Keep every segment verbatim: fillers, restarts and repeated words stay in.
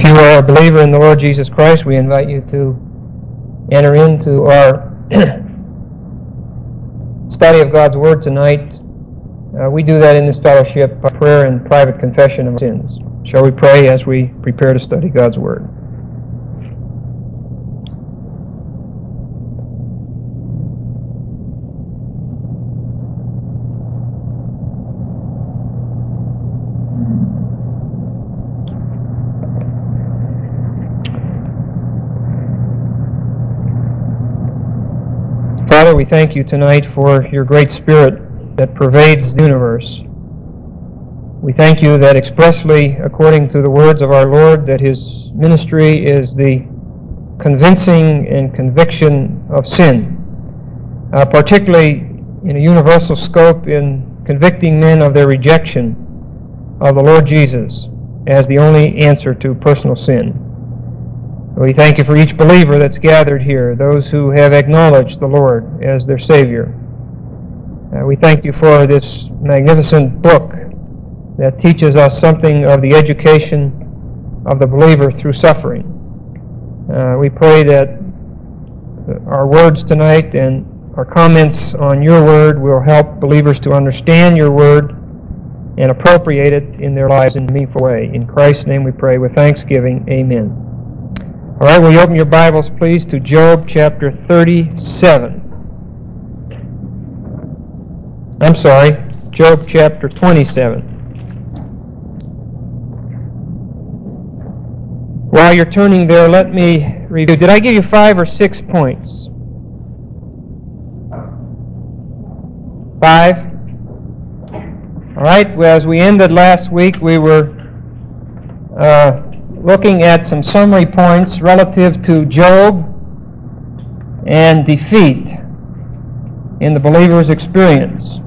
you are a believer in the Lord Jesus Christ, we invite you to enter into our study of God's Word tonight. Uh, we do that in this fellowship by prayer and private confession of sins. Shall we pray as we prepare to study God's Word? Father, we thank you tonight for your great Spirit that pervades the universe. We thank you that expressly, according to the words of our Lord, that his ministry is the convincing and conviction of sin, uh, particularly in a universal scope in convicting men of their rejection of the Lord Jesus as the only answer to personal sin. We thank you for each believer that's gathered here, those who have acknowledged the Lord as their Savior. Uh, we thank you for this magnificent book that teaches us something of the education of the believer through suffering. Uh, we pray that our words tonight and our comments on your Word will help believers to understand your Word and appropriate it in their lives in a meaningful way. In Christ's name we pray with thanksgiving. Amen. All right, will you open your Bibles, please, to Job chapter thirty-seven. I'm sorry, Job chapter twenty-seven. While you're turning there, let me review. Did I give you five or six points? Five? All right, well, as we ended last week, we were uh, looking at some summary points relative to Job and defeat in the believer's experience.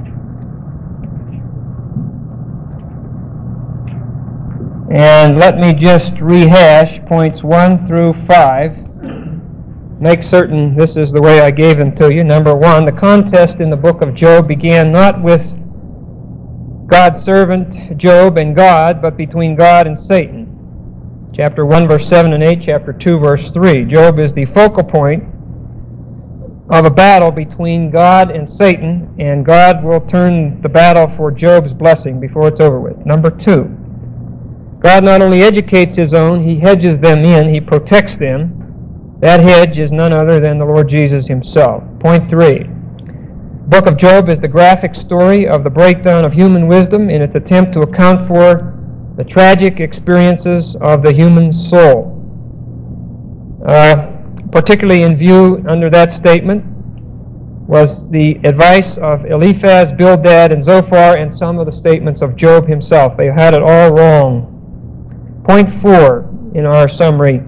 And let me just rehash points one through five. Make certain this is the way I gave them to you. Number one, the contest in the book of Job began not with God's servant Job and God, but between God and Satan. Chapter one, verse seven and eight, chapter two, verse three. Job is the focal point of a battle between God and Satan, and God will turn the battle for Job's blessing before it's over with. Number two, God not only educates his own, he hedges them in, he protects them. That hedge is none other than the Lord Jesus himself. Point three, the book of Job is the graphic story of the breakdown of human wisdom in its attempt to account for the tragic experiences of the human soul. Uh, particularly in view under that statement was the advice of Eliphaz, Bildad, and Zophar, and some of the statements of Job himself. They had it all wrong. Point four in our summary.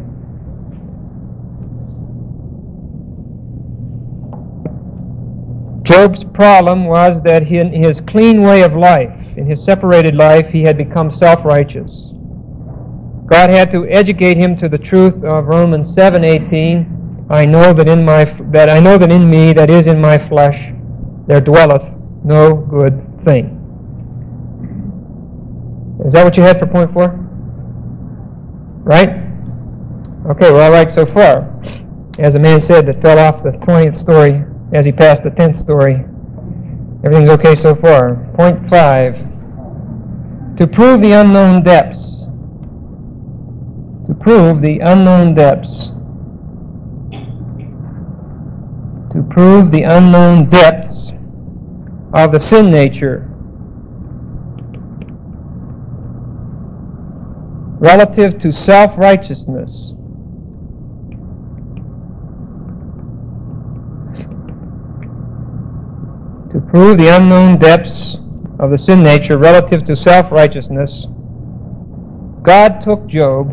Job's problem was that in his clean way of life, in his separated life, he had become self-righteous. God had to educate him to the truth of Romans seven eighteen. I know that in my that I know that in me, that is in my flesh, there dwelleth no good thing. Is that what you had for point four? Right? Okay, we're all right so far. As the man said that fell off the twentieth story as he passed the tenth story, everything's okay so far. Point five. To prove the unknown depths. To prove the unknown depths. To prove the unknown depths of the sin nature relative to self-righteousness. To prove the unknown depths of the sin nature relative to self-righteousness, God took Job,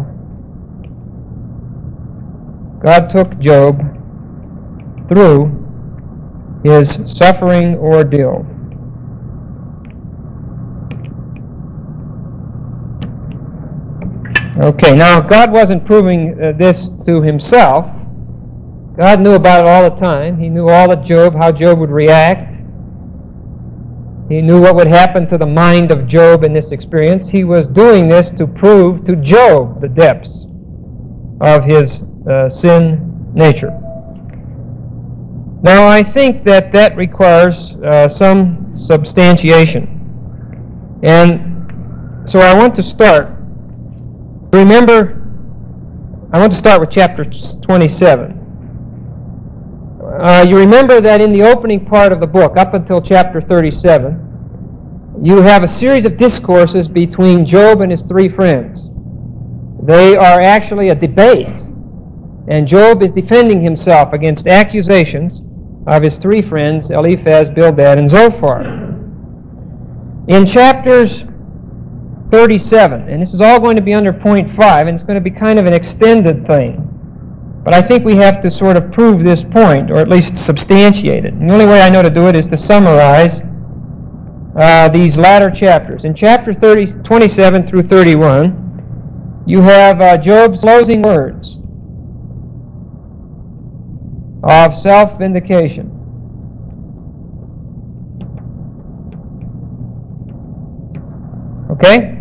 God took Job through his suffering ordeal. Okay, now God wasn't proving uh, this to himself. God knew about it all the time. He knew all of Job, how Job would react. He knew what would happen to the mind of Job in this experience. He was doing this to prove to Job the depths of his uh, sin nature. Now, I think that that requires uh, some substantiation. And so I want to start. Remember, I want to start with chapter twenty-seven. Uh, you remember that in the opening part of the book, up until chapter thirty-seven, you have a series of discourses between Job and his three friends. They are actually a debate, and Job is defending himself against accusations of his three friends, Eliphaz, Bildad, and Zophar. In chapters thirty-seven, and this is all going to be under point five, and it's going to be kind of an extended thing. But I think we have to sort of prove this point, or at least substantiate it. And the only way I know to do it is to summarize uh, these latter chapters. In chapter thirty, twenty-seven through thirty-one, you have uh, Job's closing words of self-vindication. Okay?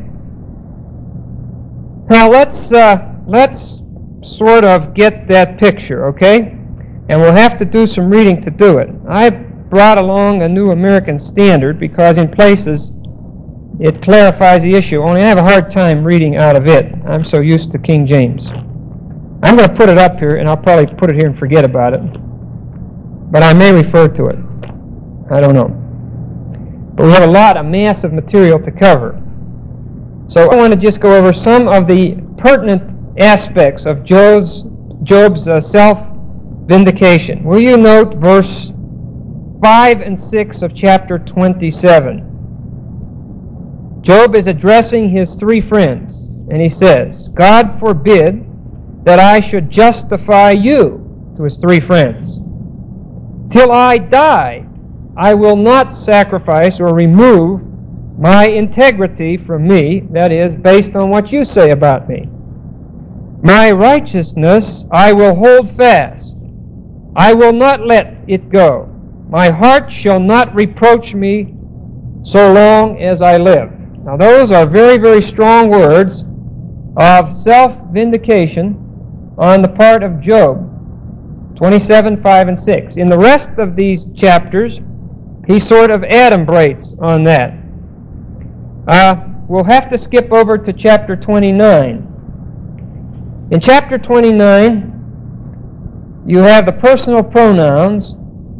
Now let's uh, let's sort of get that picture, okay? And we'll have to do some reading to do it. I brought along a New American Standard because in places it clarifies the issue, only I have a hard time reading out of it. I'm so used to King James. I'm going to put it up here, and I'll probably put it here and forget about it. But I may refer to it. I don't know. But we have a lot of massive material to cover. So I want to just go over some of the pertinent aspects of Job's, Job's uh, self-vindication. Will you note verse five and six of chapter twenty-seven? Job is addressing his three friends, and he says, God forbid that I should justify you, to his three friends. Till I die, I will not sacrifice or remove my integrity from me, that is, based on what you say about me. My righteousness I will hold fast. I will not let it go. My heart shall not reproach me so long as I live. Now those are very, very strong words of self-vindication on the part of Job. twenty-seven, five, and six. In the rest of these chapters, he sort of adumbrates on that. Uh, we'll have to skip over to chapter twenty-nine. In chapter twenty-nine, you have the personal pronouns.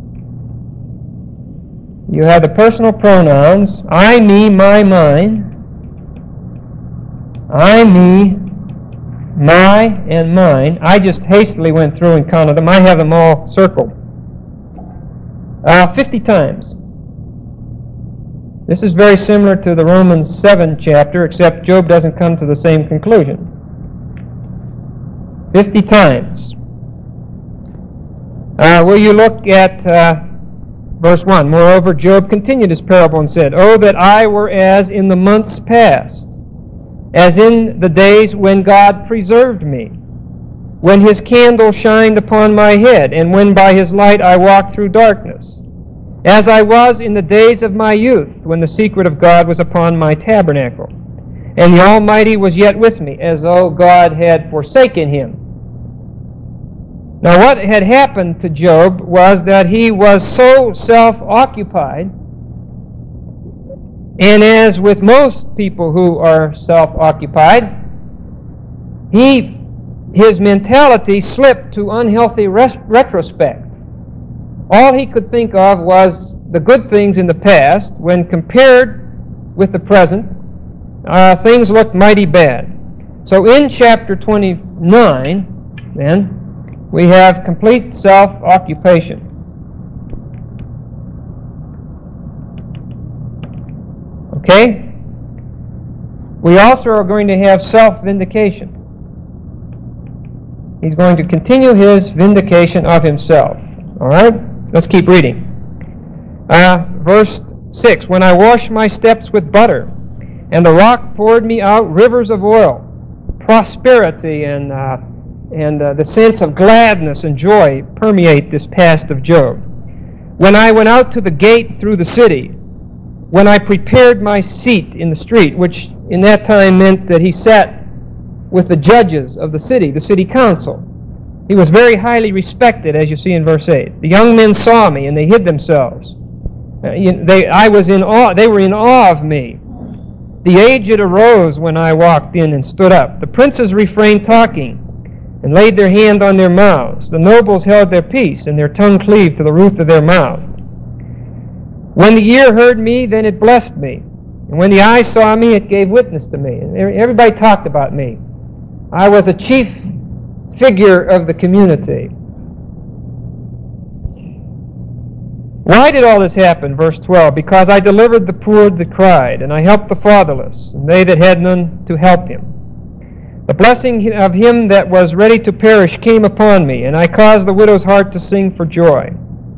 You have the personal pronouns, I, me, my, mine. I, me, my, and mine. I just hastily went through and counted them. I have them all circled. Uh, fifty times. This is very similar to the Romans seven chapter, except Job doesn't come to the same conclusion. Fifty times. Uh, will you look at uh, verse one? Moreover, Job continued his parable and said, Oh, that I were as in the months past, as in the days when God preserved me, when his candle shined upon my head, and when by his light I walked through darkness, as I was in the days of my youth, when the secret of God was upon my tabernacle, and the Almighty was yet with me, as though God had forsaken him. Now what had happened to Job was that he was so self-occupied, and as with most people who are self-occupied, he, his mentality slipped to unhealthy res- retrospect. All he could think of was the good things in the past. When compared with the present, uh, things looked mighty bad. So in chapter twenty-nine, then, we have complete self-occupation. Okay? We also are going to have self-vindication. He's going to continue his vindication of himself. All right? Let's keep reading. Uh, verse six, When I washed my steps with butter, and the rock poured me out rivers of oil, prosperity and uh, and uh, the sense of gladness and joy permeate this past of Job. When I went out to the gate through the city, when I prepared my seat in the street, which in that time meant that he sat with the judges of the city, the city council. He was very highly respected, as you see in verse eight. The young men saw me, and they hid themselves. Uh, you, they, I was in awe. They were in awe of me. The aged arose when I walked in and stood up. The princes refrained talking and laid their hand on their mouths. The nobles held their peace, and their tongue cleaved to the roof of their mouth. When the ear heard me, then it blessed me. And when the eye saw me, it gave witness to me. And everybody talked about me. I was a chief figure of the community. Why did all this happen? Verse twelve. Because I delivered the poor that cried, and I helped the fatherless, and they that had none to help him. The blessing of him that was ready to perish came upon me, and I caused the widow's heart to sing for joy.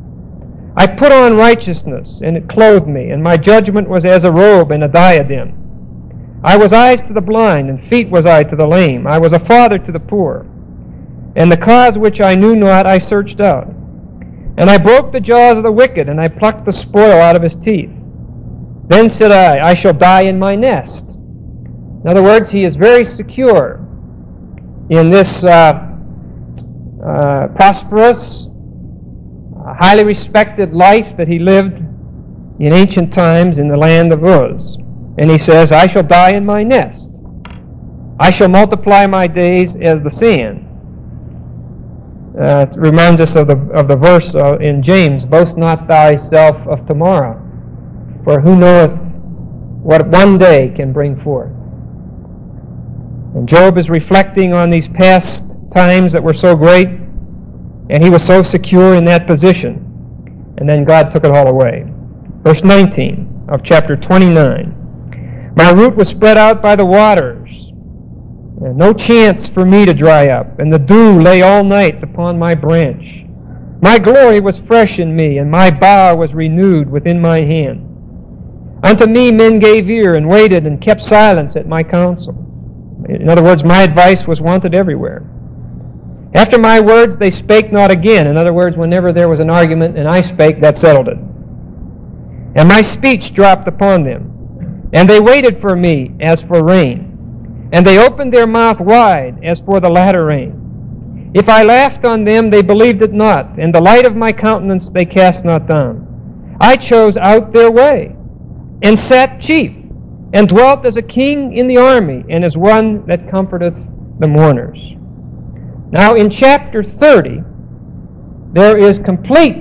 I put on righteousness, and it clothed me, and my judgment was as a robe and a diadem. I was eyes to the blind, and feet was I to the lame. I was a father to the poor. And the cause which I knew not I searched out. And I broke the jaws of the wicked, and I plucked the spoil out of his teeth. Then said I, I shall die in my nest. In other words, he is very secure in this uh, uh, prosperous, uh, highly respected life that he lived in ancient times in the land of Uz. And he says, I shall die in my nest. I shall multiply my days as the sand. Uh, it reminds us of the of the verse uh, in James, boast not thyself of tomorrow, for who knoweth what one day can bring forth. And Job is reflecting on these past times that were so great, and he was so secure in that position. And then God took it all away. Verse nineteen of chapter twenty-nine. My root was spread out by the waters, and no chance for me to dry up, and the dew lay all night upon my branch. My glory was fresh in me, and my bough was renewed within my hand. Unto me men gave ear, and waited, and kept silence at my counsel. In other words, my advice was wanted everywhere. After my words they spake not again. In other words, whenever there was an argument and I spake, that settled it. And my speech dropped upon them. And they waited for me as for rain. And they opened their mouth wide as for the latter rain. If I laughed on them, they believed it not. And the light of my countenance they cast not down. I chose out their way, and sat chief, and dwelt as a king in the army, and as one that comforteth the mourners. Now in chapter thirty, there is complete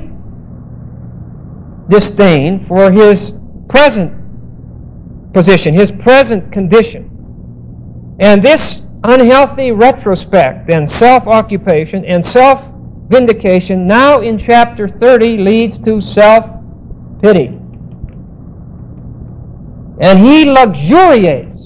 disdain for his present position, his present condition. And this unhealthy retrospect and self-occupation and self-vindication now in chapter thirty leads to self-pity. And he luxuriates.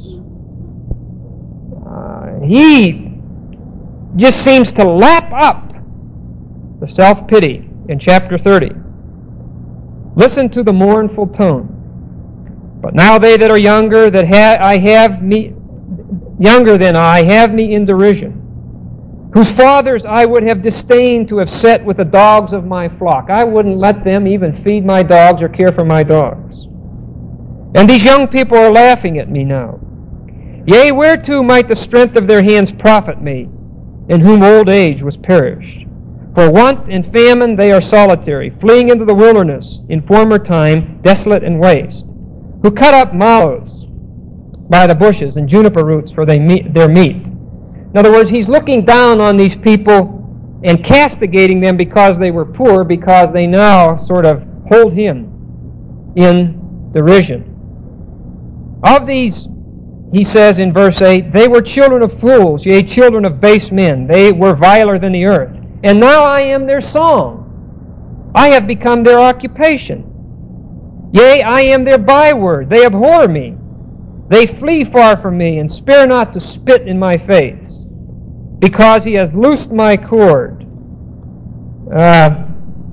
Uh, he just seems to lap up the self-pity in chapter thirty. Listen to the mournful tone. But now they that are younger, that ha- I have me, younger than I, have me in derision, whose fathers I would have disdained to have set with the dogs of my flock. I wouldn't let them even feed my dogs or care for my dogs. And these young people are laughing at me now. Yea, whereto might the strength of their hands profit me, in whom old age was perished? For want and famine they are solitary, fleeing into the wilderness, in former time desolate and waste, who cut up mallows by the bushes and juniper roots for they meet, their meat. In other words, he's looking down on these people and castigating them because they were poor, because they now sort of hold him in derision. Of these, he says in verse eight, they were children of fools, yea, children of base men. They were viler than the earth. And now I am their song. I have become their occupation. Yea, I am their byword. They abhor me. They flee far from me, and spare not to spit in my face, because he has loosed my cord. Uh,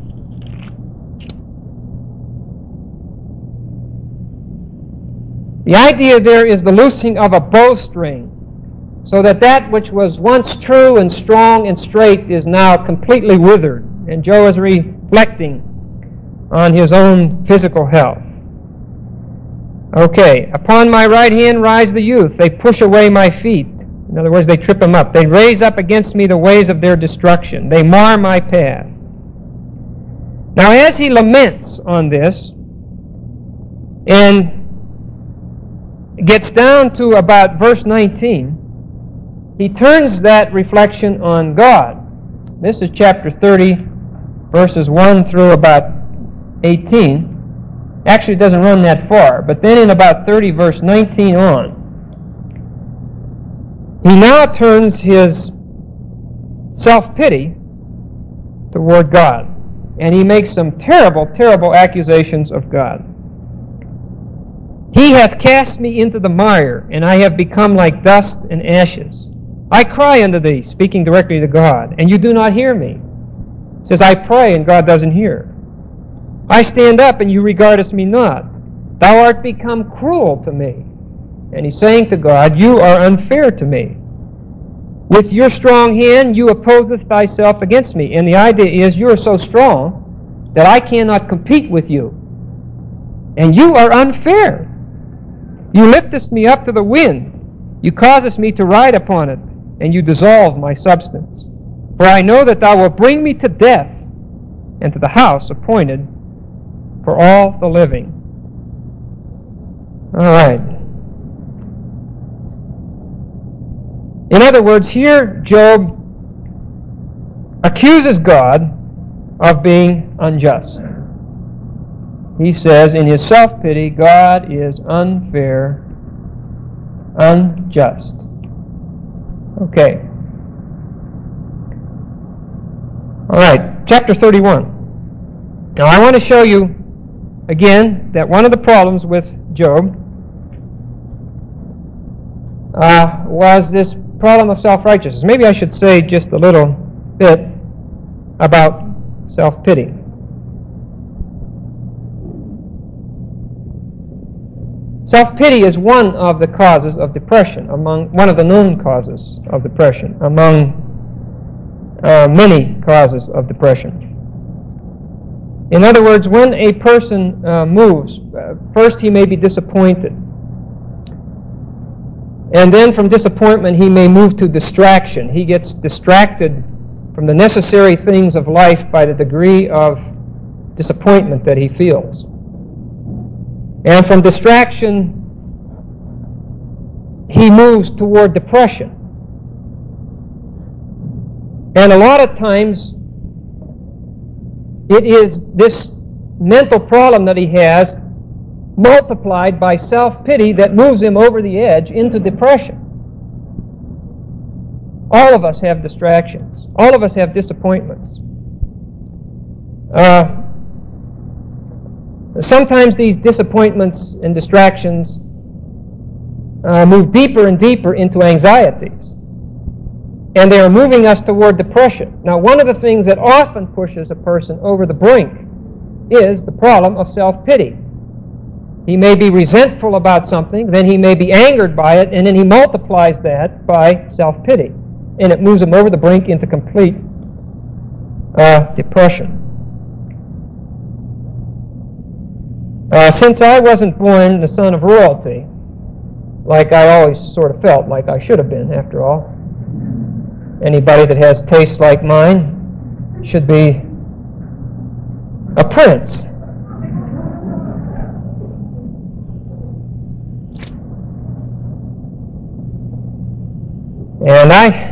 the idea there is the loosing of a bowstring, so that that which was once true and strong and straight is now completely withered. And Job is reflecting on his own physical health. Okay, upon my right hand rise the youth. They push away my feet. In other words, they trip them up. They raise up against me the ways of their destruction. They mar my path. Now, as he laments on this, and gets down to about verse nineteen, he turns that reflection on God. This is chapter thirty, verses one through about eighteen. Actually, it doesn't run that far, but then in about thirty, verse nineteen on, he now turns his self-pity toward God, and he makes some terrible, terrible accusations of God. He hath cast me into the mire, and I have become like dust and ashes. I cry unto thee, speaking directly to God, and you do not hear me. He says, I pray, and God doesn't hear. I stand up, and you regardest me not. Thou art become cruel to me. And he's saying to God, you are unfair to me. With your strong hand you opposeth thyself against me. And the idea is, you are so strong that I cannot compete with you. And you are unfair. You liftest me up to the wind. You causest me to ride upon it, and you dissolve my substance. For I know that thou wilt bring me to death, and to the house appointed for all the living. All right. In other words, here Job accuses God of being unjust. He says in his self-pity, God is unfair, unjust. Okay. All right, chapter thirty-one. Now I want to show you again that one of the problems with Job uh, was this problem of self-righteousness. Maybe I should say just a little bit about self-pity. Self-pity is one of the causes of depression, among one of the known causes of depression, among uh, many causes of depression. In other words, when a person uh, moves, uh, first he may be disappointed. And then from disappointment he may move to distraction. He gets distracted from the necessary things of life by the degree of disappointment that he feels. And from distraction, he moves toward depression. And a lot of times, it is this mental problem that he has multiplied by self-pity that moves him over the edge into depression. All of us have distractions. All of us have disappointments. Uh, Sometimes these disappointments and distractions uh, move deeper and deeper into anxieties. And they are moving us toward depression. Now, one of the things that often pushes a person over the brink is the problem of self-pity. He may be resentful about something, then he may be angered by it, and then he multiplies that by self-pity. And it moves him over the brink into complete uh, depression. Uh, since I wasn't born the son of royalty, like I always sort of felt like I should have been, after all, anybody that has tastes like mine should be a prince. And I...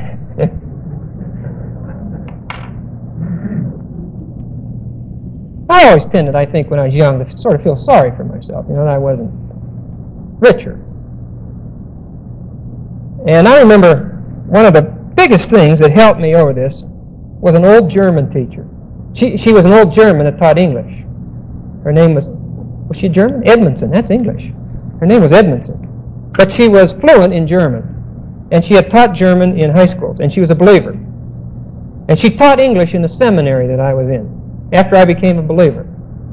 I always tended, I think, when I was young, to sort of feel sorry for myself, you know, that I wasn't richer. And I remember one of the biggest things that helped me over this was an old German teacher. She she was an old German that taught English. Her name was, was she German? Edmondson, that's English. Her name was Edmondson. But she was fluent in German. And she had taught German in high schools, and she was a believer. And she taught English in the seminary that I was in, after I became a believer.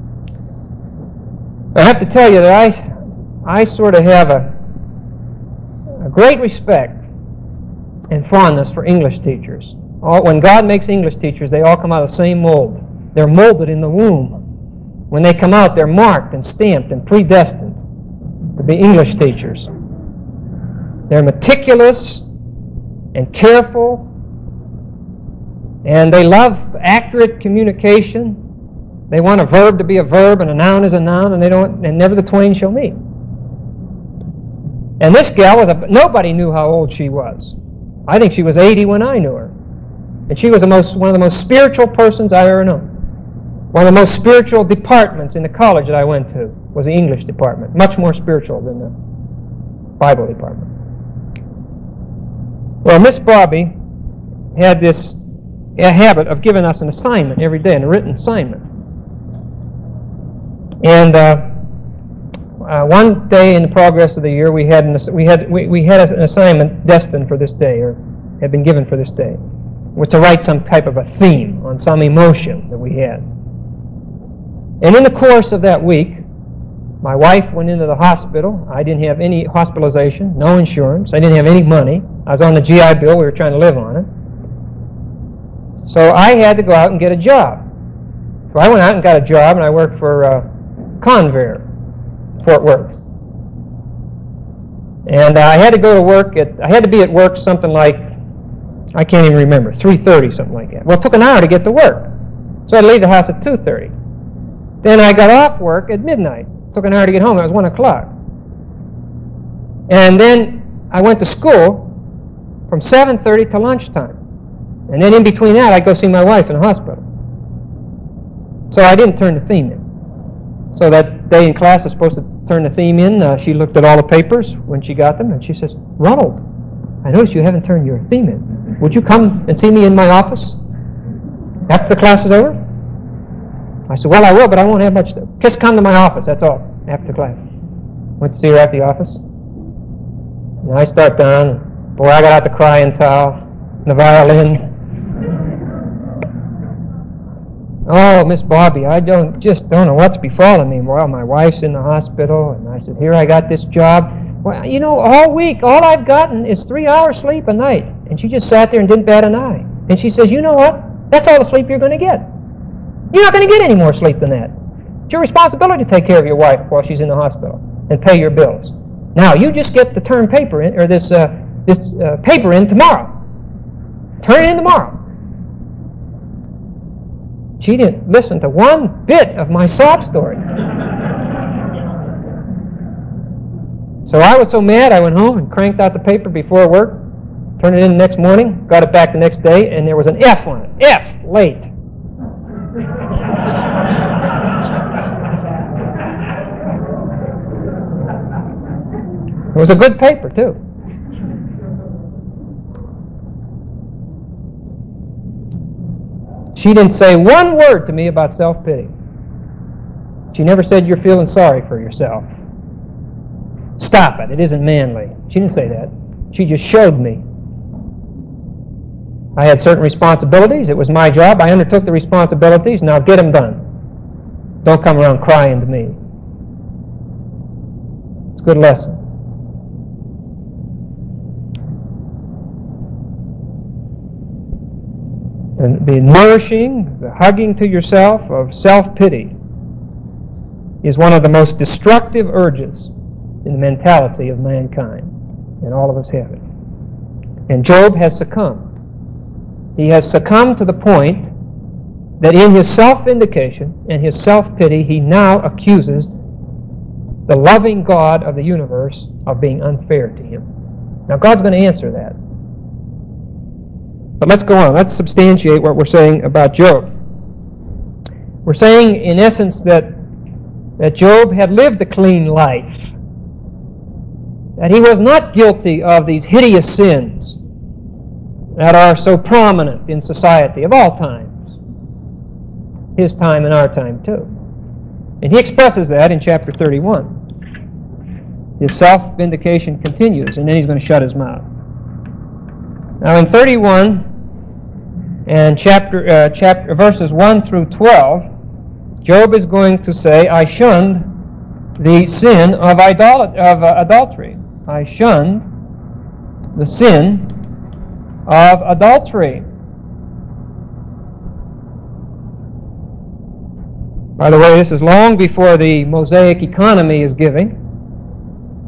I have to tell you that I, I sort of have a, a great respect and fondness for English teachers. All, when God makes English teachers, they all come out of the same mold. They're molded in the womb. When they come out, they're marked and stamped and predestined to to be English teachers. They're meticulous and careful, and they love accurate communication. They want a verb to be a verb and a noun is a noun, and they don't, and never the twain shall meet. And this gal was a, nobody knew how old she was. I think she was eighty when I knew her. And she was the most, one of the most spiritual persons I ever known. One of the most spiritual departments in the college that I went to was the English department. Much more spiritual than the Bible department. Well, Miss Bobby had this a habit of giving us an assignment every day, a written assignment. And uh, uh, one day in the progress of the year, we had an, we had we, we had an assignment destined for this day, or had been given for this day, was to write some type of a theme on some emotion that we had. And in the course of that week, my wife went into the hospital. I didn't have any hospitalization, no insurance. I didn't have any money. I was on the G I Bill. We were trying to live on it. So I had to go out and get a job. So I went out and got a job, and I worked for uh, Convair, Fort Worth. And uh, I had to go to work at, I had to be at work something like, I can't even remember, three thirty, something like that. Well, it took an hour to get to work. So I'd leave the house at two thirty. Then I got off work at midnight. It took an hour to get home. It was one o'clock. And then I went to school from seven thirty to lunchtime. And then in between that, I'd go see my wife in the hospital. So I didn't turn the theme in. So that day in class, I was supposed to turn the theme in. Uh, she looked at all the papers when she got them, and she says, "Ronald, I noticed you haven't turned your theme in. Would you come and see me in my office after the class is over?" I said, "Well, I will, but I won't have much to... Just come to my office, that's all, after class." Went to see her at the office. And I start down. Boy, I got out the crying towel, the violin. "Oh, Miss Bobby, I don't just don't know what's befallen me. Well, my wife's in the hospital." And I said, "Here I got this job. Well, you know, all week, all I've gotten is three hours sleep a night." And she just sat there and didn't bat an eye. And she says, "You know what? That's all the sleep you're going to get. You're not going to get any more sleep than that. It's your responsibility to take care of your wife while she's in the hospital and pay your bills. Now, you just get the term paper in, or this uh, this uh, paper in tomorrow. Turn it in tomorrow." She didn't listen to one bit of my sob story. So I was so mad, I went home and cranked out the paper before work, turned it in the next morning, got it back the next day, and there was an F on it. F, late. It was a good paper, too. She didn't say one word to me about self-pity. She never said, "You're feeling sorry for yourself. Stop it. It isn't manly." She didn't say that. She just showed me. I had certain responsibilities. It was my job. I undertook the responsibilities. Now get them done. Don't come around crying to me. It's a good lesson. And the nourishing, the hugging to yourself of self-pity is one of the most destructive urges in the mentality of mankind. And all of us have it. And Job has succumbed. He has succumbed to the point that in his self-vindication and his self-pity, he now accuses the loving God of the universe of being unfair to him. Now, God's going to answer that. But let's go on. Let's substantiate what we're saying about Job. We're saying, in essence, that, that Job had lived a clean life. That he was not guilty of these hideous sins that are so prominent in society of all times. His time and our time, too. And he expresses that in chapter thirty-one. His self-vindication continues, and then he's going to shut his mouth. Now in thirty-one, and chapter, uh, chapter verses one through twelve, Job is going to say, "I shunned the sin of, idol- of uh, adultery. I shunned the sin of adultery." By the way, this is long before the Mosaic economy is giving.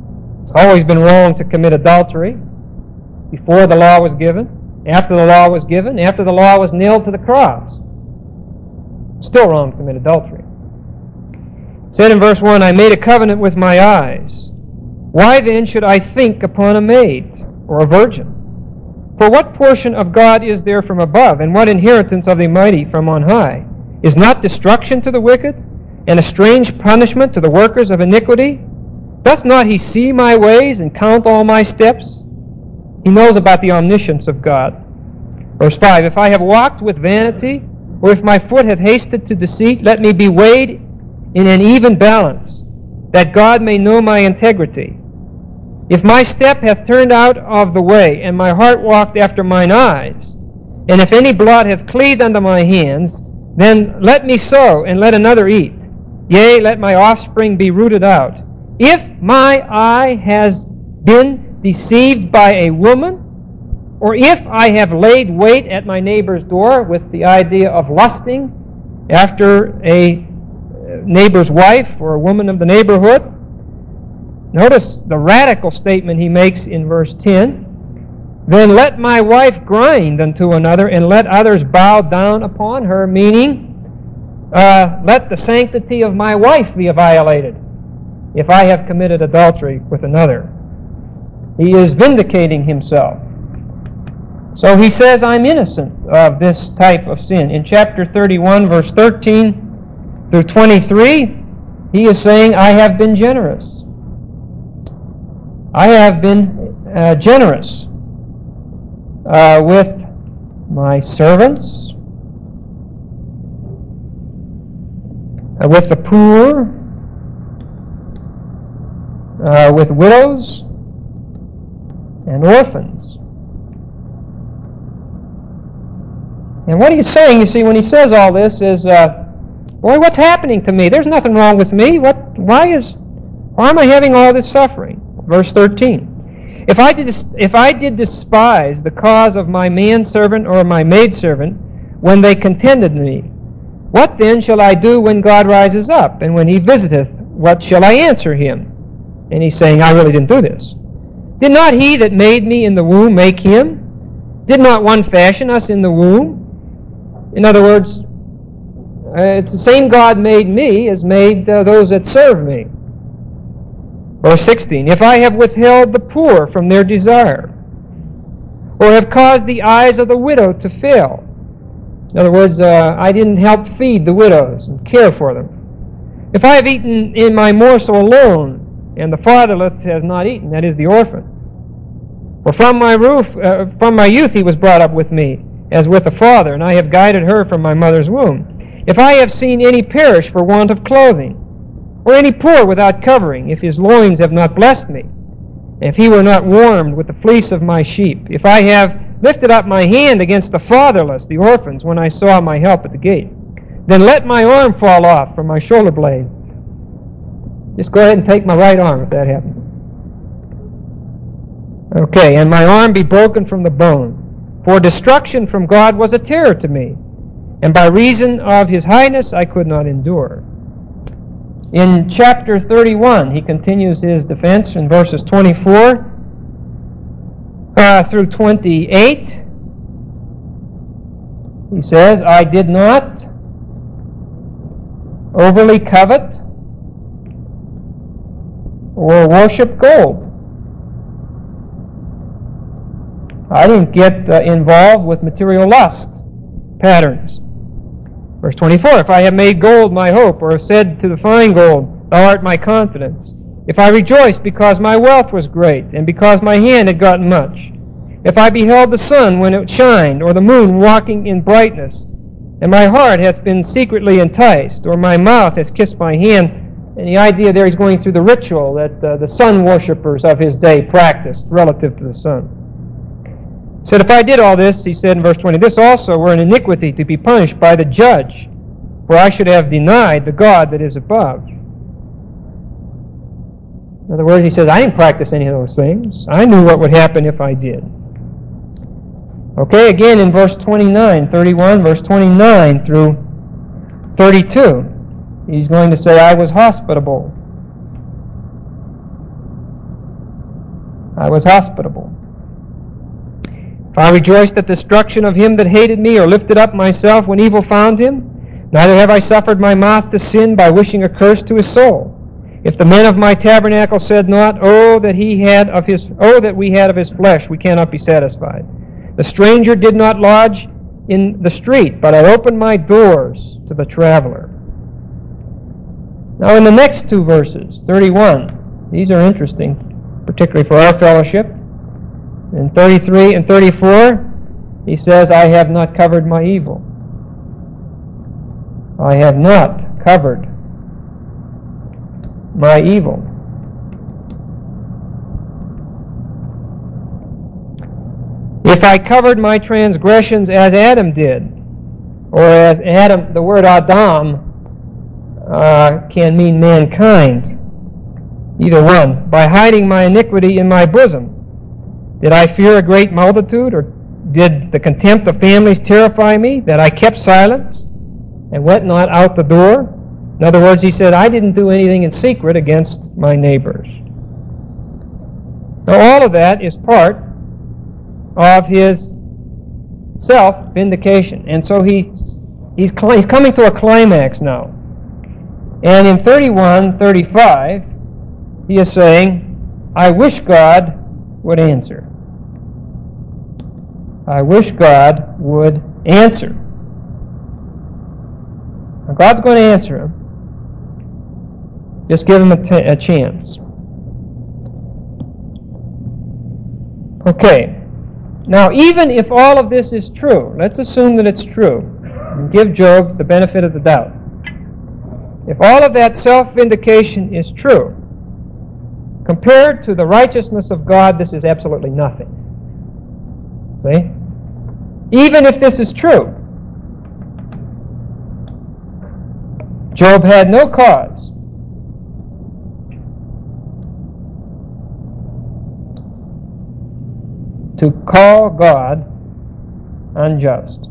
It's always been wrong to commit adultery before the law was given, after the law was given, after the law was nailed to the cross. Still wrong to commit adultery. It said in verse one, I made a covenant with my eyes. Why then should I think upon a maid or a virgin? For what portion of God is there from above, and what inheritance of the mighty from on high? Is not destruction to the wicked, and a strange punishment to the workers of iniquity? Doth not he see my ways and count all my steps? He knows about the omniscience of God. Verse five, if I have walked with vanity, or if my foot hath hasted to deceit, let me be weighed in an even balance, that God may know my integrity. If my step hath turned out of the way, and my heart walked after mine eyes, and if any blood hath cleaved unto my hands, then let me sow, and let another eat. Yea, let my offspring be rooted out. If my eye has been deceived by a woman, or if I have laid wait at my neighbor's door with the idea of lusting after a neighbor's wife or a woman of the neighborhood, notice the radical statement he makes in verse ten. Then let my wife grind unto another, and let others bow down upon her, meaning, uh, let the sanctity of my wife be violated if I have committed adultery with another. He is vindicating himself. So he says, I'm innocent of this type of sin. In chapter thirty-one, verse thirteen through twenty-three, he is saying, I have been generous. I have been uh, generous uh, with my servants, uh, with the poor, uh, with widows and orphans. And what he's saying, you see, when he says all this is, uh, boy, what's happening to me? There's nothing wrong with me. What? Why is? Why am I having all this suffering? Verse thirteen. If I did, if I did despise the cause of my manservant or my maidservant when they contended me, what then shall I do when God rises up? And when he visiteth, what shall I answer him? And he's saying, I really didn't do this. Did not he that made me in the womb make him? Did not one fashion us in the womb? In other words, uh, it's the same God made me as made uh, those that serve me. Verse sixteen, if I have withheld the poor from their desire, or have caused the eyes of the widow to fail. In other words, uh, I didn't help feed the widows and care for them. If I have eaten in my morsel alone, and the fatherless has not eaten, that is the orphan. For from my roof, uh, from my youth he was brought up with me, as with a father, and I have guided her from my mother's womb. If I have seen any perish for want of clothing, or any poor without covering, if his loins have not blessed me, if he were not warmed with the fleece of my sheep, if I have lifted up my hand against the fatherless, the orphans, when I saw my help at the gate, then let my arm fall off from my shoulder blade. Just go ahead and take my right arm if that happened. Okay, and my arm be broken from the bone. For destruction from God was a terror to me, and by reason of his highness I could not endure. In chapter thirty-one, he continues his defense in verses twenty-four uh, through twenty-eight. He says, I did not overly covet or worship gold. I didn't get uh, involved with material lust patterns. Verse twenty-four, if I have made gold my hope, or have said to the fine gold, thou art my confidence, if I rejoiced because my wealth was great, and because my hand had gotten much, if I beheld the sun when it shined, or the moon walking in brightness, and my heart hath been secretly enticed, or my mouth has kissed my hand, and the idea there he's going through the ritual that uh, the sun worshippers of his day practiced relative to the sun. He said, if I did all this, he said in verse twenty, this also were an iniquity to be punished by the judge, for I should have denied the God that is above. In other words, he says, I didn't practice any of those things. I knew what would happen if I did. Okay, again in verse twenty-nine, thirty-one, verse twenty-nine through thirty-two, he's going to say, I was hospitable. I was hospitable. If I rejoiced at the destruction of him that hated me, or lifted up myself when evil found him, neither have I suffered my mouth to sin by wishing a curse to his soul. If the men of my tabernacle said not, Oh, that he had of his, oh, that we had of his flesh, we cannot be satisfied. The stranger did not lodge in the street, but I opened my doors to the traveler. Now in the next two verses, thirty-one, these are interesting, particularly for our fellowship. In thirty-three and thirty-four, he says, I have not covered my evil. I have not covered my evil. If I covered my transgressions as Adam did, or as Adam, the word Adam uh, can mean mankind, either one, by hiding my iniquity in my bosom, did I fear a great multitude, or did the contempt of families terrify me, that I kept silence and went not out the door? In other words, he said, I didn't do anything in secret against my neighbors. Now all of that is part of his self-vindication. And so he, he's, he's coming to a climax now. And in thirty-one, thirty-five, he is saying, I wish God would answer. I wish God would answer. Now God's going to answer him. Just give him a, t- a chance. Okay. Now, even if all of this is true, let's assume that it's true, and give Job the benefit of the doubt. If all of that self-vindication is true, compared to the righteousness of God, this is absolutely nothing. See? Even if this is true, Job had no cause to call God unjust.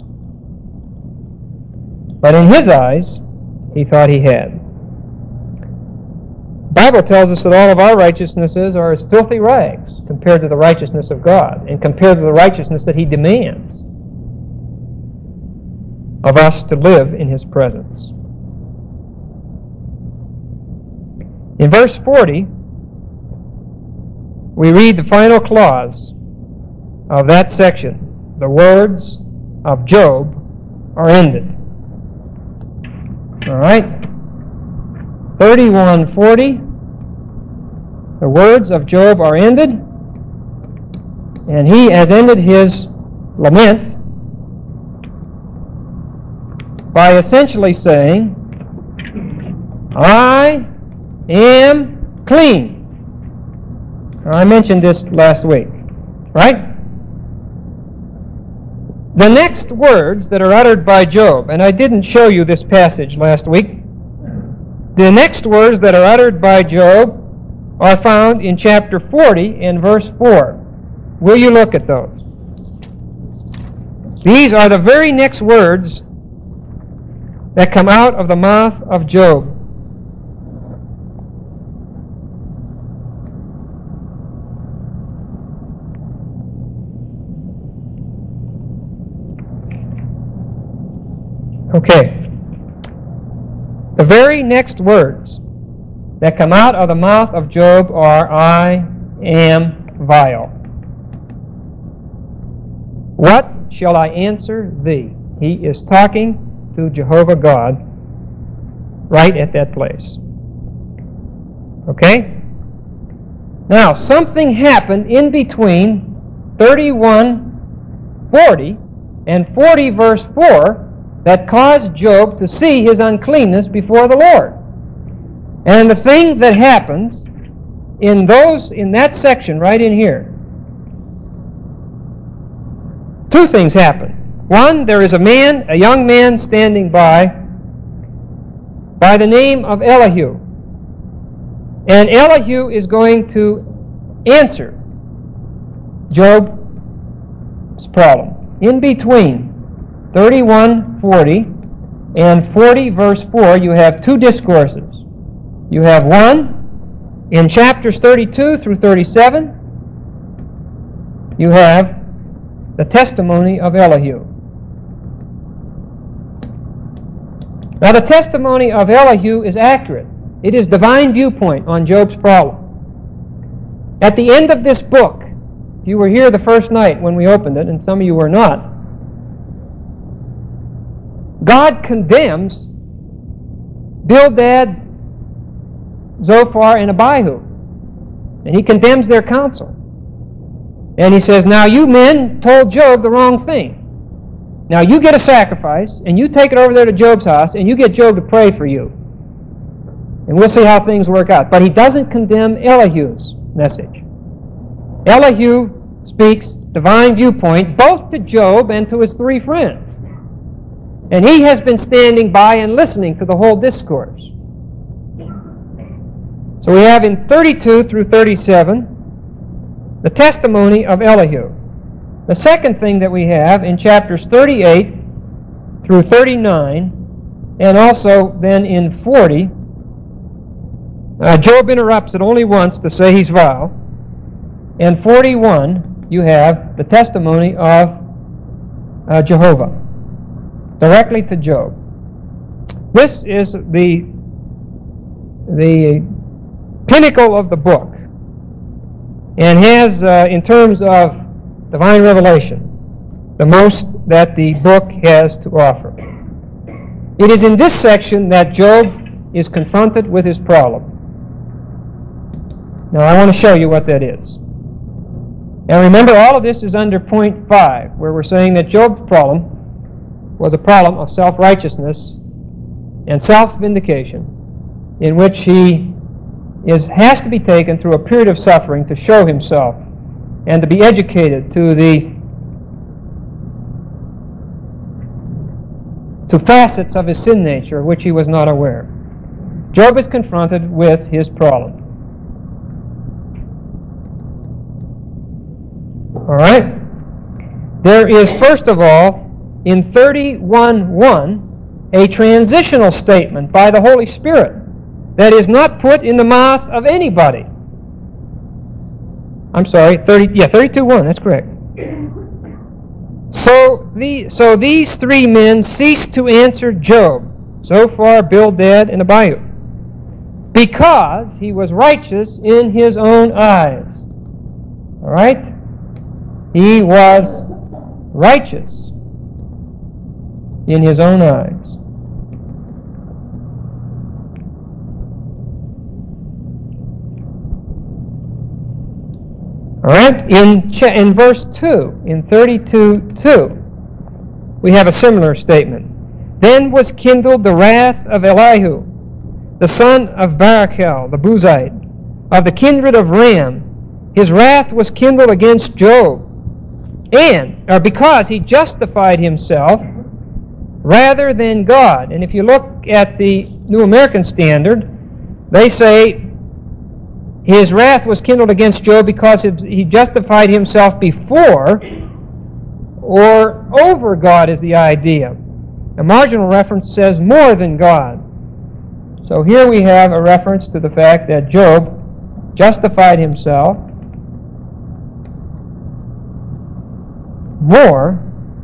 But in his eyes, he thought he had. The Bible tells us that all of our righteousnesses are as filthy rags compared to the righteousness of God, and compared to the righteousness that he demands of us to live in his presence. In verse forty, we read the final clause of that section. The words of Job are ended. All right? thirty-one forty. The words of Job are ended, and he has ended his lament by essentially saying, I am clean. I mentioned this last week, right? The next words that are uttered by Job, and I didn't show you this passage last week, the next words that are uttered by Job are found in chapter forty and verse four. Will you look at those? These are the very next words that come out of the mouth of Job. Okay. The very next words that come out of the mouth of Job are, I am vile. What shall I answer thee? He is talking to Jehovah God right at that place. Okay? Now, something happened in between thirty-one forty and forty verse four that caused Job to see his uncleanness before the Lord. And the thing that happens in those in that section right in here, two things happen. One, there is a man, a young man standing by, by the name of Elihu. And Elihu is going to answer Job's problem. In between thirty-one forty and forty verse four, you have two discourses. You have one in chapters thirty-two through thirty-seven, you have the testimony of Elihu. Now, the testimony of Elihu is accurate. It is divine viewpoint on Job's problem. At the end of this book, if you were here the first night when we opened it, and some of you were not, God condemns Bildad, Zophar, and Abihu. And he condemns their counsel. And he says, now you men told Job the wrong thing. Now you get a sacrifice, and you take it over there to Job's house, and you get Job to pray for you. And we'll see how things work out. But he doesn't condemn Elihu's message. Elihu speaks divine viewpoint both to Job and to his three friends. And he has been standing by and listening to the whole discourse. So we have in thirty-two through thirty-seven the testimony of Elihu. The second thing that we have in chapters thirty-eight through thirty-nine, and also then in forty, uh, Job interrupts it only once to say his vow. In forty-one, you have the testimony of uh, Jehovah, directly to Job. This is the, the pinnacle of the book, and has, uh, in terms of divine revelation, the most that the book has to offer. It is in this section that Job is confronted with his problem. Now I want to show you what that is. And remember, all of this is under point five, where we're saying that Job's problem was a problem of self-righteousness and self-vindication, in which he is has to be taken through a period of suffering to show himself and to be educated to the to facets of his sin nature of which he was not aware. Job is confronted with his problem. All right? There is, first of all, in thirty-one one, a transitional statement by the Holy Spirit that is not put in the mouth of anybody. I'm sorry, thirty, yeah, thirty-two one, that's correct. So, the, so these three men ceased to answer Job, Zophar, Bildad, and Abihu, because he was righteous in his own eyes. All right? He was righteous in his own eyes. All right? In, in verse two, in thirty-two two, we have a similar statement. Then was kindled the wrath of Elihu, the son of Barachel, the Buzite, of the kindred of Ram. His wrath was kindled against Job, and or because he justified himself rather than God. And if you look at the New American Standard, they say his wrath was kindled against Job because he justified himself before or over God is the idea. A marginal reference says more than God. So here we have a reference to the fact that Job justified himself more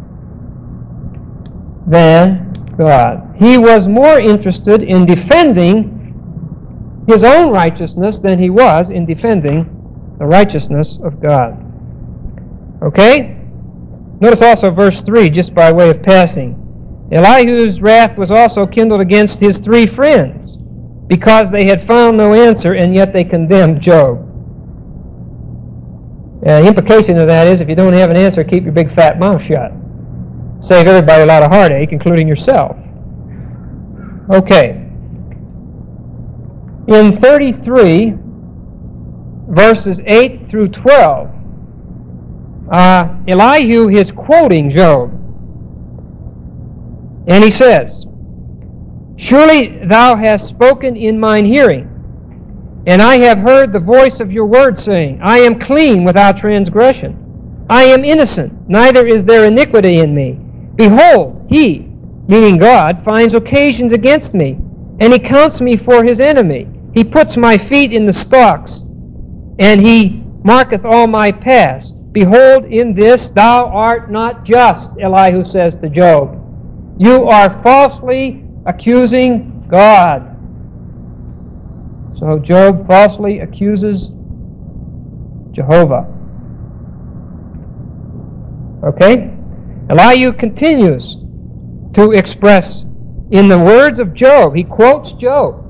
than God. He was more interested in defending his own righteousness than he was in defending the righteousness of God. Okay? Notice also verse three, just by way of passing. Elihu's wrath was also kindled against his three friends, because they had found no answer, and yet they condemned Job. Uh, the implication of that is, if you don't have an answer, keep your big fat mouth shut. Save everybody a lot of heartache, including yourself. Okay. In thirty-three, verses eight through twelve, uh, Elihu is quoting Job. And he says, Surely thou hast spoken in mine hearing, and I have heard the voice of your word, saying, I am clean without transgression. I am innocent, neither is there iniquity in me. Behold, he, meaning God, finds occasions against me, and he counts me for his enemy. He puts my feet in the stocks, and he marketh all my past. Behold, in this thou art not just, Elihu says to Job. You are falsely accusing God. So Job falsely accuses Jehovah. Okay? Elihu continues to express in the words of Job. He quotes Job.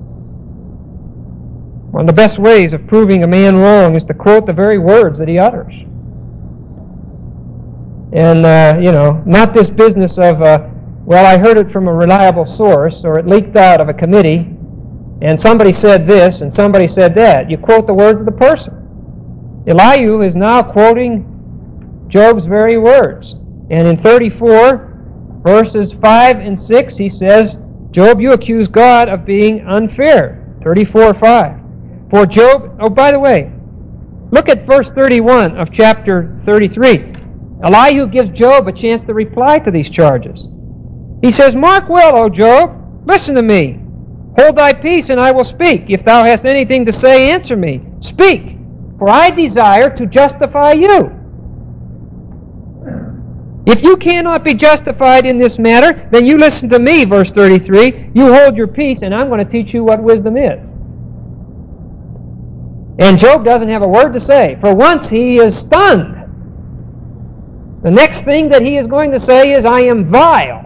One of the best ways of proving a man wrong is to quote the very words that he utters. And, uh, you know, not this business of, uh, well, I heard it from a reliable source, or it leaked out of a committee, and somebody said this, and somebody said that. You quote the words of the person. Elihu is now quoting Job's very words. And in thirty-four, verses five and six, he says, Job, you accuse God of being unfair. thirty-four five. For Job, oh, by the way, look at verse thirty-one of chapter thirty-three. Elihu gives Job a chance to reply to these charges. He says, Mark well, O Job, listen to me. Hold thy peace, and I will speak. If thou hast anything to say, answer me. Speak, for I desire to justify you. If you cannot be justified in this matter, then you listen to me, verse thirty-three. You hold your peace, and I'm going to teach you what wisdom is. And Job doesn't have a word to say. For once, he is stunned. The next thing that he is going to say is, I am vile.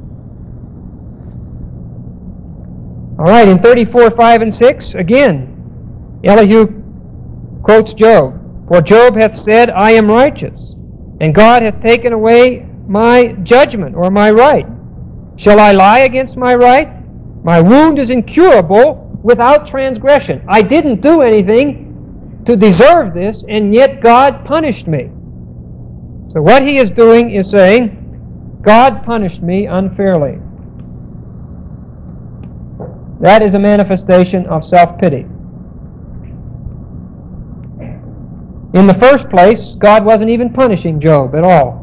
All right, in thirty-four five and six, again, Elihu quotes Job. For Job hath said, I am righteous, and God hath taken away my judgment, or my right. Shall I lie against my right? My wound is incurable without transgression. I didn't do anything to deserve this, and yet God punished me. So what he is doing is saying, God punished me unfairly. That is a manifestation of self-pity. In the first place, God wasn't even punishing Job at all.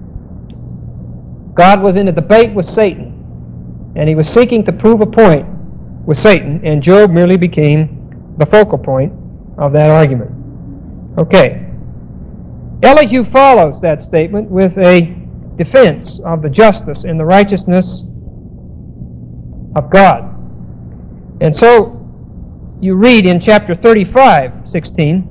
God was in a debate with Satan, and he was seeking to prove a point with Satan, and Job merely became the focal point of that argument. Okay. Elihu follows that statement with a defense of the justice and the righteousness of God. And so you read in chapter thirty-five, sixteen,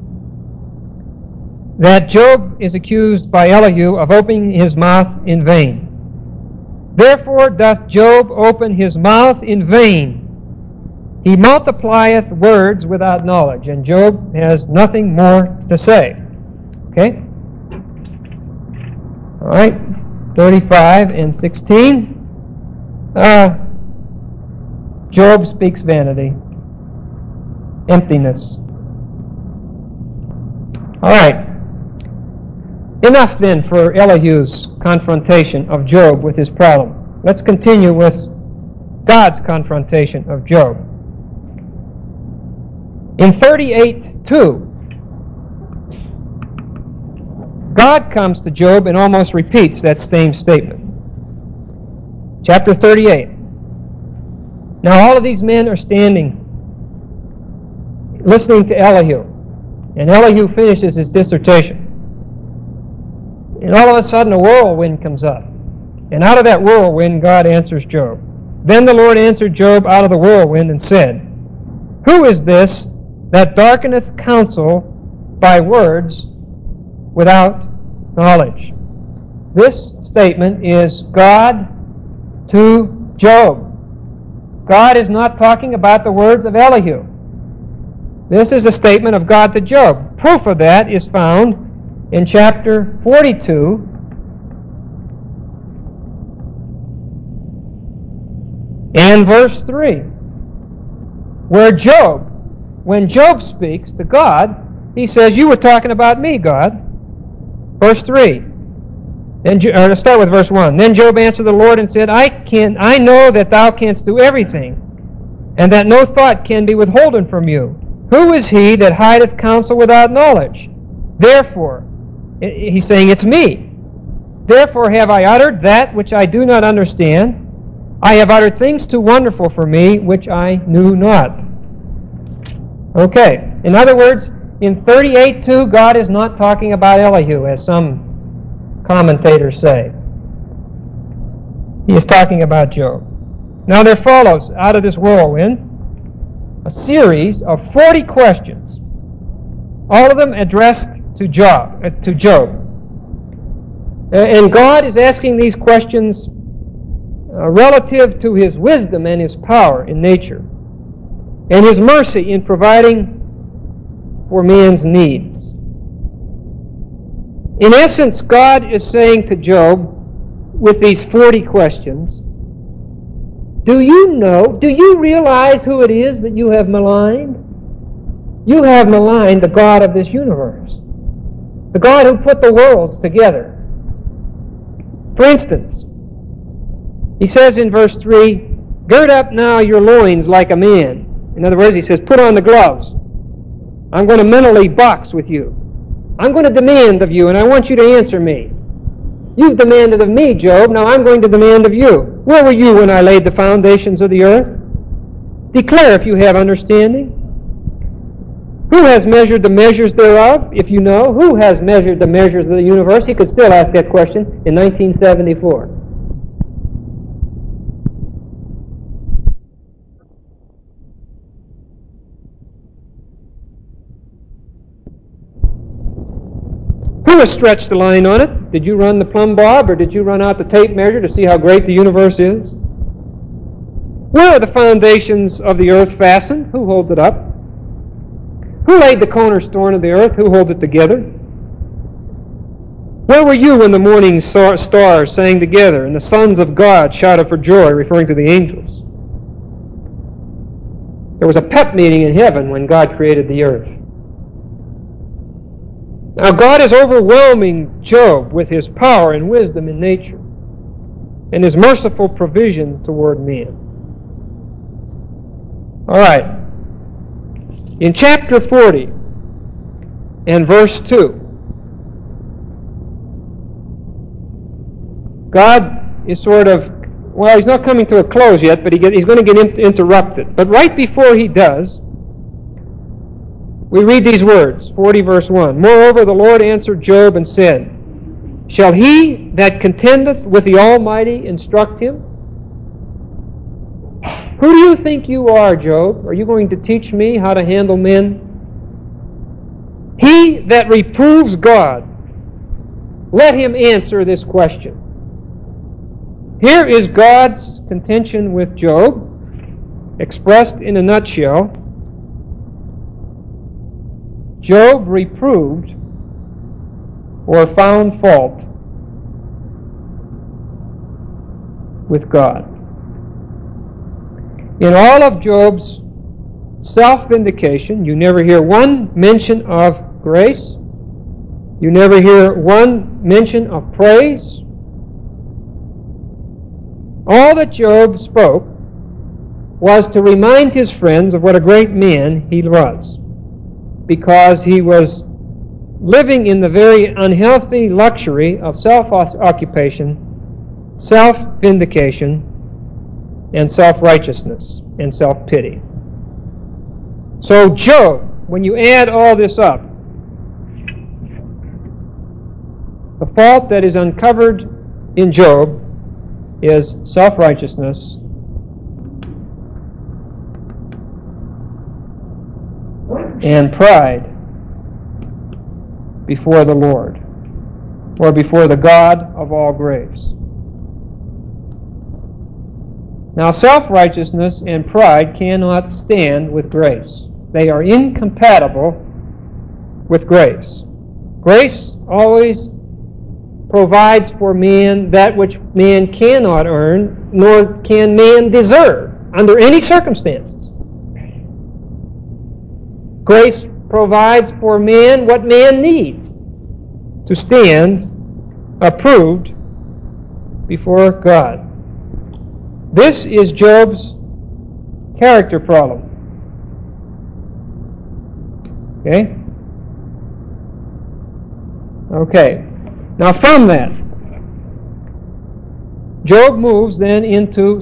that Job is accused by Elihu of opening his mouth in vain. Therefore doth Job open his mouth in vain. He multiplieth words without knowledge. And Job has nothing more to say. Okay? All right, thirty-five and sixteen. Uh, Job speaks vanity, emptiness. All right. Enough then for Elihu's confrontation of Job with his problem. Let's continue with God's confrontation of Job. In thirty-eight two, God comes to Job and almost repeats that same statement. Chapter thirty-eight. Now all of these men are standing, listening to Elihu. And Elihu finishes his dissertation. And all of a sudden a whirlwind comes up. And out of that whirlwind God answers Job. Then the Lord answered Job out of the whirlwind and said, Who is this that darkeneth counsel by words without knowledge? This statement is God to Job. God is not talking about the words of Elihu. This is a statement of God to Job. Proof of that is found in chapter forty-two, and verse three, where Job, when Job speaks to God, he says, You were talking about me, God. Verse three. Then, or let's start with verse one. Then Job answered the Lord and said, I can, I know that thou canst do everything, and that no thought can be withholden from you. Who is he that hideth counsel without knowledge? Therefore, he's saying, it's me. Therefore have I uttered that which I do not understand. I have uttered things too wonderful for me, which I knew not. Okay. In other words, in thirty-eight two, God is not talking about Elihu, as some commentators say. He is talking about Job. Now there follows, out of this whirlwind, a series of forty questions, all of them addressed to Job. Uh, to Job. Uh, and God is asking these questions uh, relative to His wisdom and His power in nature, and His mercy in providing for man's needs. In essence, God is saying to Job, with these forty questions, do you know, do you realize who it is that you have maligned? You have maligned the God of this universe, the God who put the worlds together. For instance, he says in verse three, gird up now your loins like a man. In other words, he says, put on the gloves. I'm going to mentally box with you. I'm going to demand of you, and I want you to answer me. You've demanded of me, Job. Now I'm going to demand of you. Where were you when I laid the foundations of the earth? Declare if you have understanding. Who has measured the measures thereof, if you know? Who has measured the measures of the universe? He could still ask that question in nineteen seventy-four. Who has stretched the line on it? Did you run the plumb bob, or did you run out the tape measure to see how great the universe is? Where are the foundations of the earth fastened? Who holds it up? Who laid the cornerstone of the earth? Who holds it together? Where were you when the morning stars sang together and the sons of God shouted for joy, referring to the angels? There was a pep meeting in heaven when God created the earth. Now God is overwhelming Job with His power and wisdom in nature and His merciful provision toward man. All right. In chapter forty and verse two, God is sort of, well, He's not coming to a close yet, but he get, He's going to get in, interrupted. But right before He does, we read these words, forty verse one. Moreover, the Lord answered Job and said, shall he that contendeth with the Almighty instruct him? Who do you think you are, Job? Are you going to teach me how to handle men? He that reproves God, let him answer this question. Here is God's contention with Job, expressed in a nutshell. Job reproved or found fault with God. In all of Job's self-vindication, you never hear one mention of grace. You never hear one mention of praise. All that Job spoke was to remind his friends of what a great man he was, because he was living in the very unhealthy luxury of self-occupation, self-vindication, and self-righteousness and self-pity. So Job, when you add all this up, the fault that is uncovered in Job is self-righteousness and pride before the Lord, or before the God of all grace. Now, self-righteousness and pride cannot stand with grace. They are incompatible with grace. Grace always provides for man that which man cannot earn, nor can man deserve under any circumstances. Grace provides for man what man needs to stand approved before God. This is Job's character problem. Okay? Okay. Now from that, Job moves then into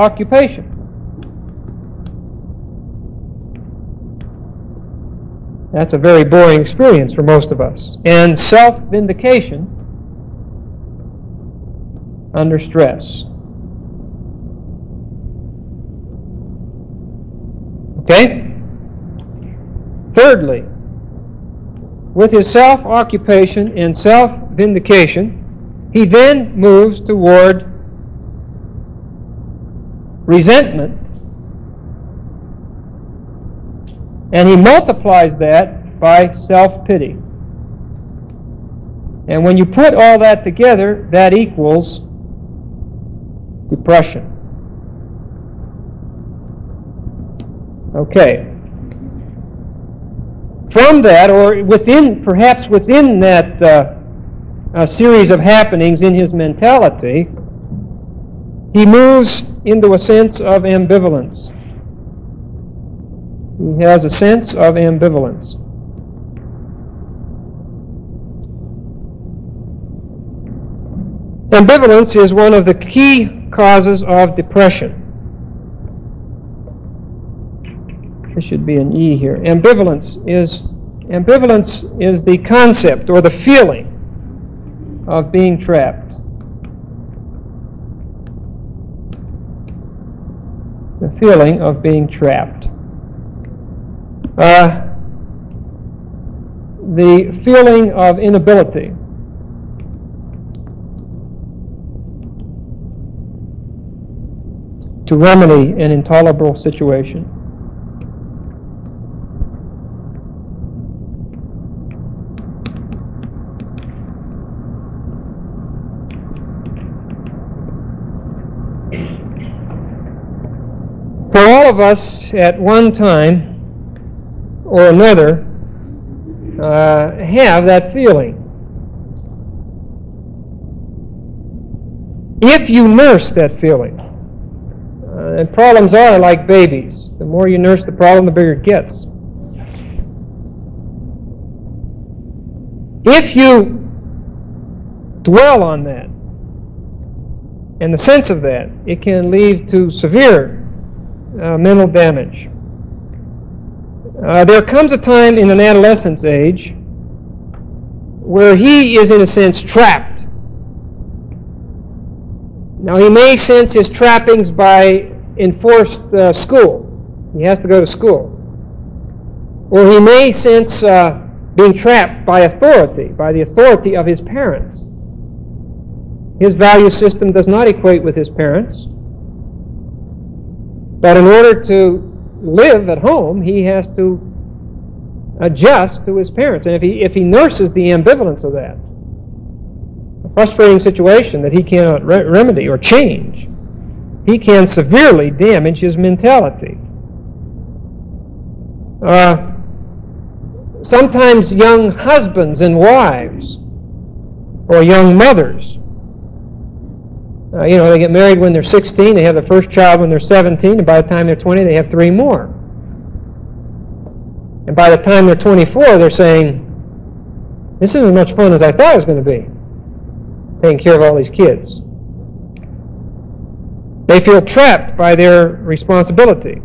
self-occupation. That's a very boring experience for most of us. And self-vindication under stress. Okay? Thirdly, with his self-occupation and self-vindication, he then moves toward resentment, and he multiplies that by self-pity. And when you put all that together, that equals depression. Okay. From that, or within, perhaps within that uh, uh, series of happenings in his mentality, he moves into a sense of ambivalence. He has a sense of ambivalence. Ambivalence is one of the key causes of depression. There should be an E here. Ambivalence is ambivalence is the concept or the feeling of being trapped. The feeling of being trapped. Uh, the feeling of inability. To remedy an intolerable situation. For all of us at one time or another uh, have that feeling. If you nurse that feeling, uh, and problems are like babies. The more you nurse the problem, the bigger it gets. If you dwell on that and the sense of that, it can lead to severe Uh, mental damage. Uh, there comes a time in an adolescent's age where he is, in a sense, trapped. Now, he may sense his trappings by enforced uh, school. He has to go to school. Or he may sense uh, being trapped by authority, by the authority of his parents. His value system does not equate with his parents. But in order to live at home, he has to adjust to his parents. And if he if he nurses the ambivalence of that, a frustrating situation that he cannot re- remedy or change, he can severely damage his mentality. Uh, sometimes young husbands and wives, or young mothers, Uh, you know, they get married when they're sixteen, they have their first child when they're seventeen, and by the time they're twenty, they have three more. And by the time they're twenty-four, they're saying, this isn't as much fun as I thought it was going to be, taking care of all these kids. They feel trapped by their responsibility.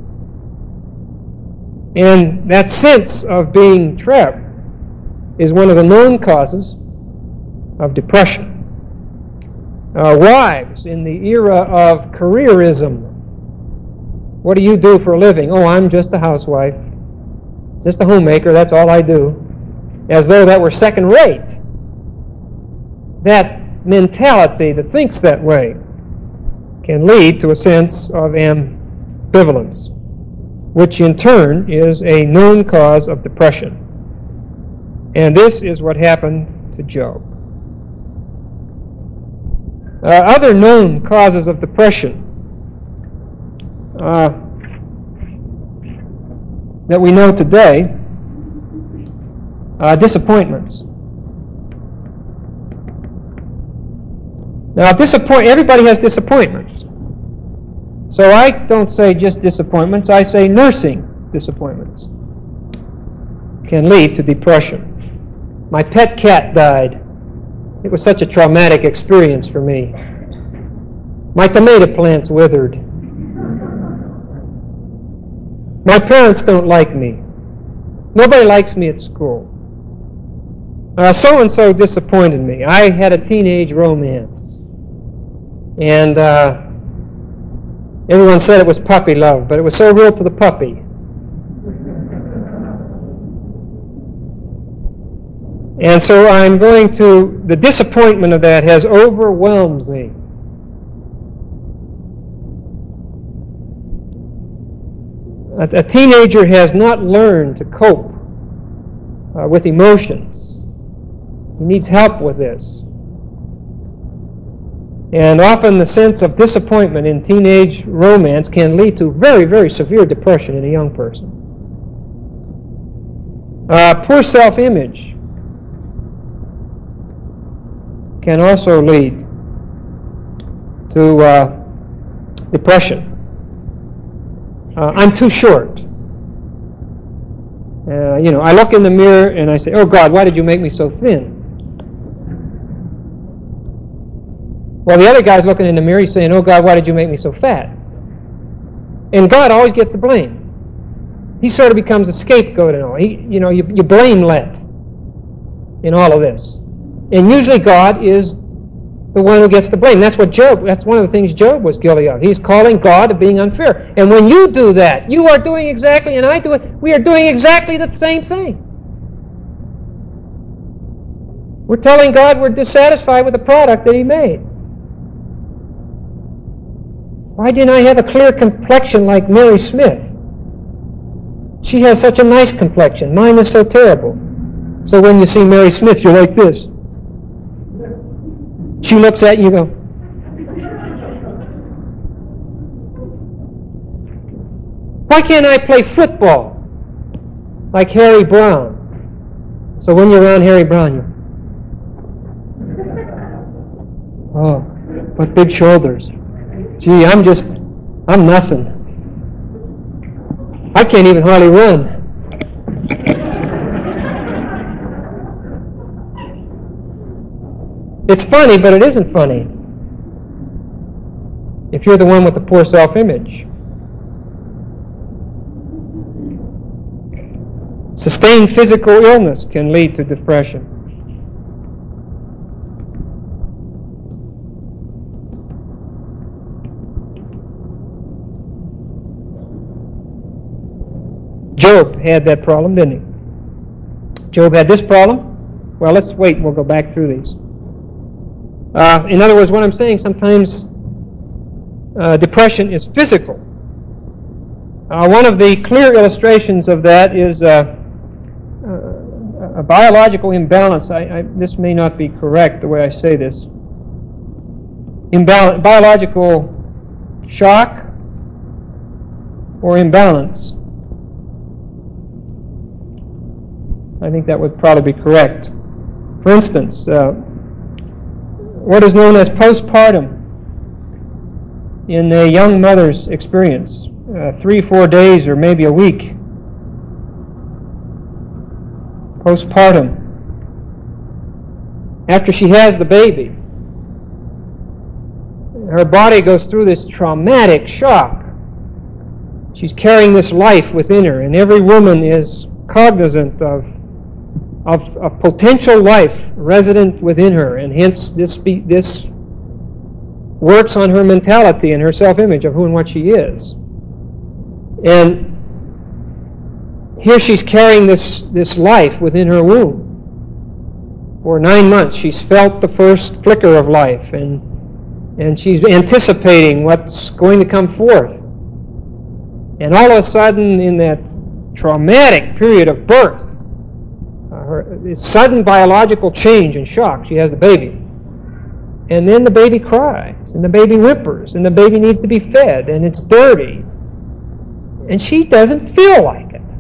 And that sense of being trapped is one of the known causes of depression. Uh, wives, in the era of careerism, what do you do for a living? Oh, I'm just a housewife, just a homemaker, that's all I do. As though that were second rate. That mentality that thinks that way can lead to a sense of ambivalence, which in turn is a known cause of depression. And this is what happened to Job. Uh, other known causes of depression uh, that we know today, uh, disappointments. Now, disappoint. Everybody has disappointments. So I don't say just disappointments, I say nursing disappointments can lead to depression. My pet cat died. It was such a traumatic experience for me. My tomato plants withered. My parents don't like me. Nobody likes me at school. Uh, so-and-so disappointed me. I had a teenage romance. And uh, everyone said it was puppy love, but it was so real to the puppy. And so I'm going to, the disappointment of that has overwhelmed me. A, a teenager has not learned to cope uh, with emotions. He needs help with this. And often the sense of disappointment in teenage romance can lead to very, very severe depression in a young person. Uh, poor self-image can also lead to uh, depression. Uh, I'm too short. Uh, you know, I look in the mirror and I say, "Oh God, why did you make me so thin?" Well, the other guy's looking in the mirror, he's saying, "Oh God, why did you make me so fat?" And God always gets the blame. He sort of becomes a scapegoat and all. He, you know, you, you blame let in all of this. And usually God is the one who gets the blame. That's what Job, that's one of the things Job was guilty of. He's calling God of being unfair. And when you do that, you are doing exactly, and I do it, we are doing exactly the same thing. We're telling God we're dissatisfied with the product that He made. Why didn't I have a clear complexion like Mary Smith? She has such a nice complexion. Mine is so terrible. So when you see Mary Smith, you're like this. She looks at you and you go, "Why can't I play football like Harry Brown?" So when you're around Harry Brown, you're, "Oh, what big shoulders. Gee, I'm just, I'm nothing. I can't even hardly run." It's funny, but it isn't funny if you're the one with the poor self-image. Sustained physical illness can lead to depression. Job had that problem, didn't he? Job had this problem. Well, let's wait and we'll go back through these. Uh, in other words, what I'm saying, sometimes uh, depression is physical. Uh, one of the clear illustrations of that is uh, uh, a biological imbalance. I, I, this may not be correct the way I say this. Imbal- biological shock or imbalance. I think that would probably be correct. For instance, uh, what is known as postpartum in a young mother's experience, uh, three, four days, or maybe a week. Postpartum. After she has the baby, her body goes through this traumatic shock. She's carrying this life within her, and every woman is cognizant of Of, of potential life resident within her, and hence this be, this works on her mentality and her self-image of who and what she is. And here she's carrying this, this life within her womb. For nine months she's felt the first flicker of life, and, and she's anticipating what's going to come forth. And all of a sudden, in that traumatic period of birth, Her, sudden biological change and shock. She has the baby. And then the baby cries, and the baby whimpers, and the baby needs to be fed, and it's dirty. And she doesn't feel like it.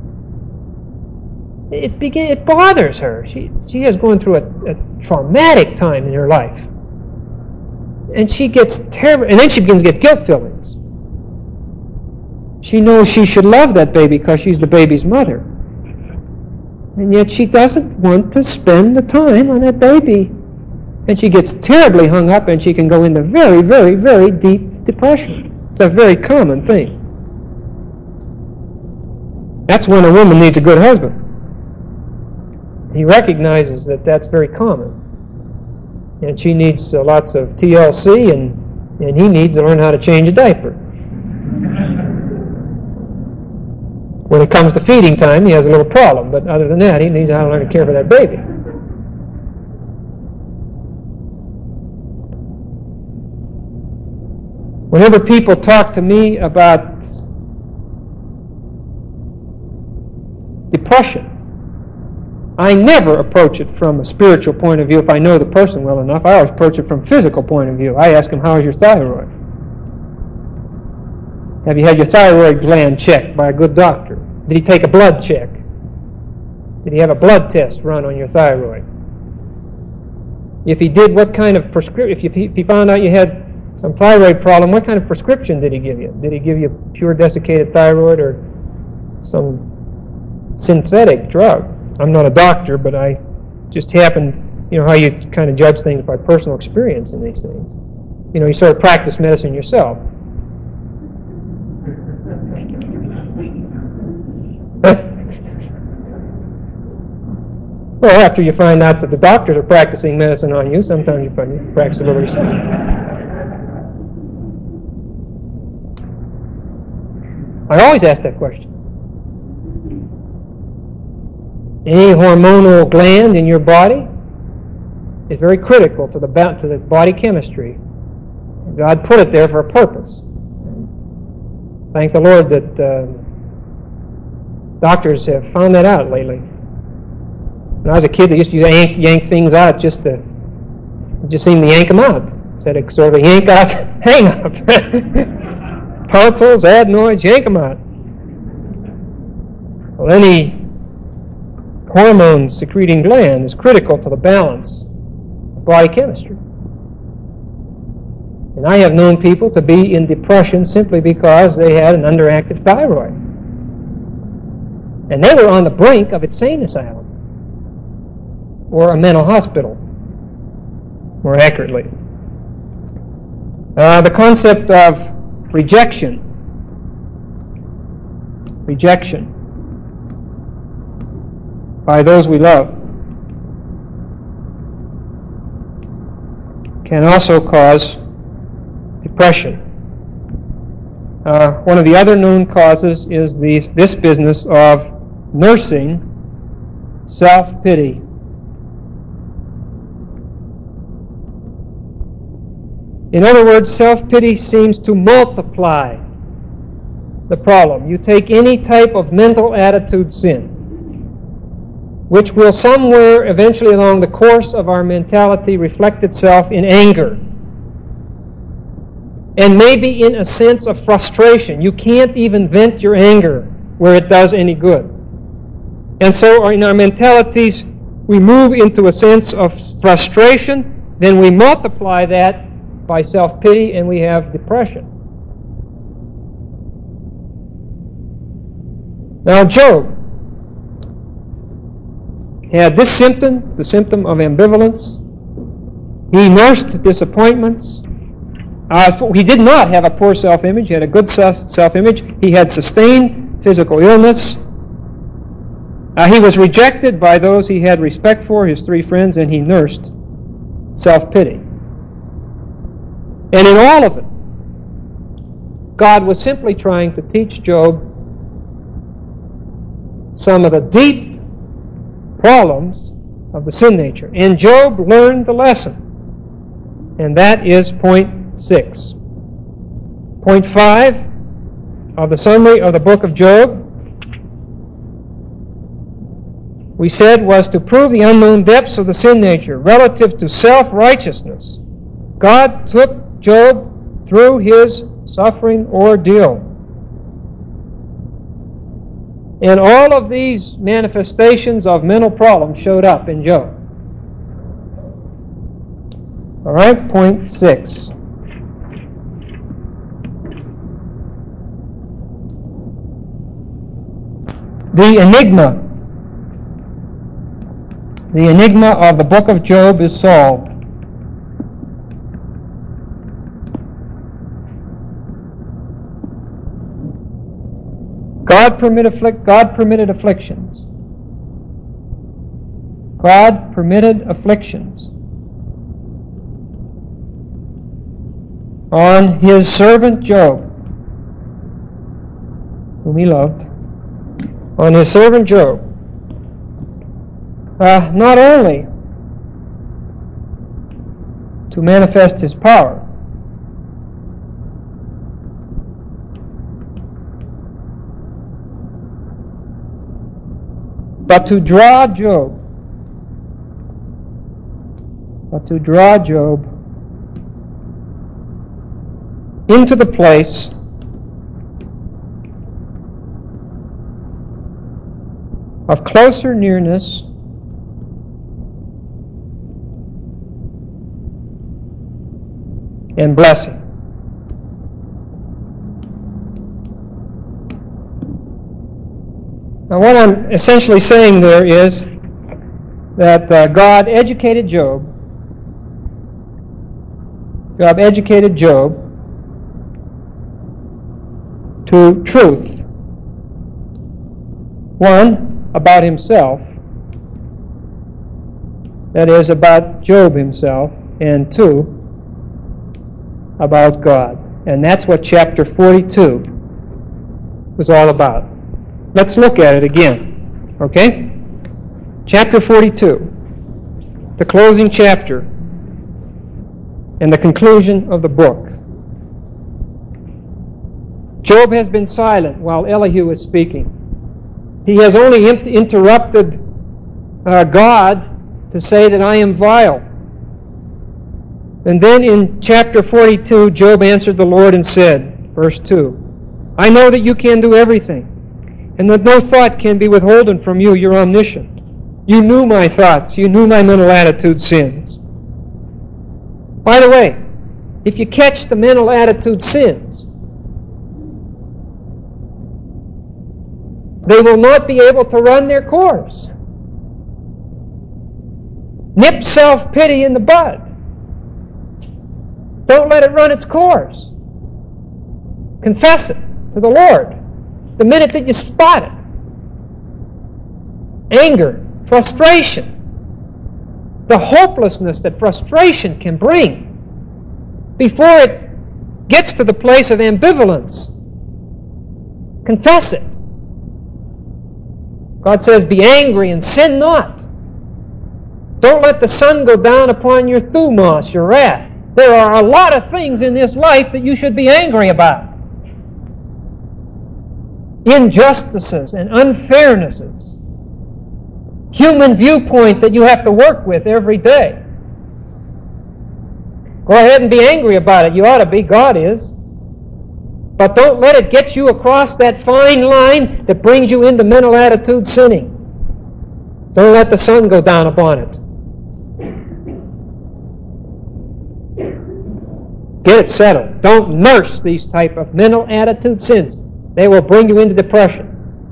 It begin, it bothers her. She she is going through a, a traumatic time in her life. And she gets terrible, and then she begins to get guilt feelings. She knows she should love that baby because she's the baby's mother. And yet she doesn't want to spend the time on that baby. And she gets terribly hung up, and she can go into very, very, very deep depression. It's a very common thing. That's when a woman needs a good husband. He recognizes that that's very common. And she needs uh, lots of T L C, and, and he needs to learn how to change a diaper. When it comes to feeding time, he has a little problem, but other than that, he needs how to learn to care for that baby. Whenever people talk to me about depression, I never approach it from a spiritual point of view if I know the person well enough. I always approach it from a physical point of view. I ask them, how is your thyroid? Have you had your thyroid gland checked by a good doctor? Did he take a blood check? Did he have a blood test run on your thyroid? If he did, what kind of prescription? If, if he found out you had some thyroid problem, what kind of prescription did he give you? Did he give you pure desiccated thyroid or some synthetic drug? I'm not a doctor, but I just happen, you know, how you kind of judge things by personal experience in these things. You know, you sort of practice medicine yourself. Well, after you find out that the doctors are practicing medicine on you, sometimes you find you practice a little yourself. I always ask that question. Any hormonal gland in your body is very critical to the to the body chemistry. God put it there for a purpose. Thank the Lord that uh, doctors have found that out lately. When I was a kid, they used to yank, yank things out just to just seem to yank them out. Said it sort of yank out, hang out. Tonsils, adenoids, yank them out. Well, any hormone secreting gland is critical to the balance of body chemistry. And I have known people to be in depression simply because they had an underactive thyroid. And they were on the brink of insane asylum or a mental hospital, more accurately. Uh, the concept of rejection. Rejection by those we love can also cause depression. Uh, one of the other known causes is the, this business of nursing self-pity. In other words, self-pity seems to multiply the problem. You take any type of mental attitude sin, which will somewhere eventually along the course of our mentality reflect itself in anger. And maybe in a sense of frustration. You can't even vent your anger where it does any good. And so in our mentalities, we move into a sense of frustration, then we multiply that by self-pity, and we have depression. Now Job had this symptom, the symptom of ambivalence. He nursed disappointments. Uh, he did not have a poor self-image. He had a good self-image. He had sustained physical illness. Uh, he was rejected by those he had respect for, his three friends, and he nursed self-pity. And in all of it, God was simply trying to teach Job some of the deep problems of the sin nature. And Job learned the lesson. And that is point six. Point five of the summary of the book of Job, we said, was to prove the unknown depths of the sin nature relative to self-righteousness. God took Job through his suffering ordeal. And all of these manifestations of mental problems showed up in Job. All right, point six. The enigma. The enigma of the book of Job is solved. God permitted, afflic- God permitted afflictions. God permitted afflictions on His servant Job, whom He loved, on His servant Job, uh, not only to manifest His power, but to draw Job, but to draw Job into the place of closer nearness and blessing. Now, what I'm essentially saying there is that uh, God educated Job. God educated Job to truth. One, about himself. That is, about Job himself. And two, about God. And that's what chapter forty-two was all about. Let's look at it again. Okay? Chapter forty-two, the closing chapter and the conclusion of the book. Job has been silent while Elihu is speaking. He has only in- interrupted uh, God to say that I am vile. And then in chapter forty-two, Job answered the Lord and said, verse two, I know that you can do everything, and that no thought can be withholden from you. You're omniscient. You knew my thoughts. You knew my mental attitude sins. By the way, if you catch the mental attitude sins, they will not be able to run their course. Nip self-pity in the bud. Don't let it run its course. Confess it to the Lord the minute that you spot it. Anger, frustration, the hopelessness that frustration can bring before it gets to the place of ambivalence. Confess it. God says, be angry and sin not. Don't let the sun go down upon your thumos, your wrath. There are a lot of things in this life that you should be angry about. Injustices and unfairnesses. Human viewpoint that you have to work with every day. Go ahead and be angry about it. You ought to be. God is. But don't let it get you across that fine line that brings you into mental attitude sinning. Don't let the sun go down upon it. Get it settled. Don't nurse these type of mental attitude sins. They will bring you into depression.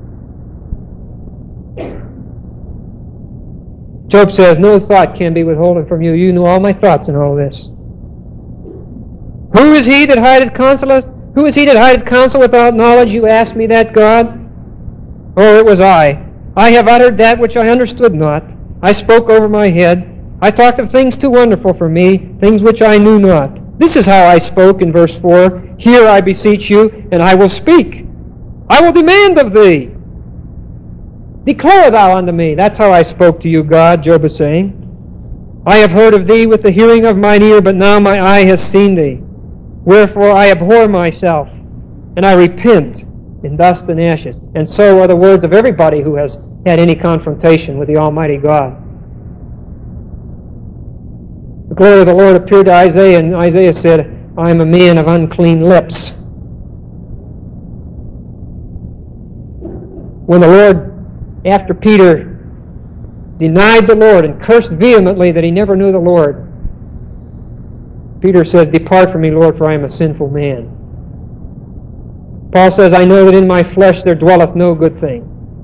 Job says, no thought can be withholden from you. You knew all my thoughts in all this. Who is he that hideth counsel? Who is he that hideth counsel without knowledge? You asked me that, God? Oh, it was I. I have uttered that which I understood not. I spoke over my head. I talked of things too wonderful for me, things which I knew not. This is how I spoke in verse four. Hear, I beseech you, and I will speak. I will demand of thee. Declare thou unto me. That's how I spoke to you, God, Job is saying. I have heard of thee with the hearing of mine ear, but now my eye has seen thee. Wherefore I abhor myself, and I repent in dust and ashes. And so are the words of everybody who has had any confrontation with the Almighty God. The glory of the Lord appeared to Isaiah, and Isaiah said, I am a man of unclean lips. When the Lord, after Peter denied the Lord and cursed vehemently that he never knew the Lord, Peter says, depart from me, Lord, for I am a sinful man. Paul says, I know that in my flesh there dwelleth no good thing.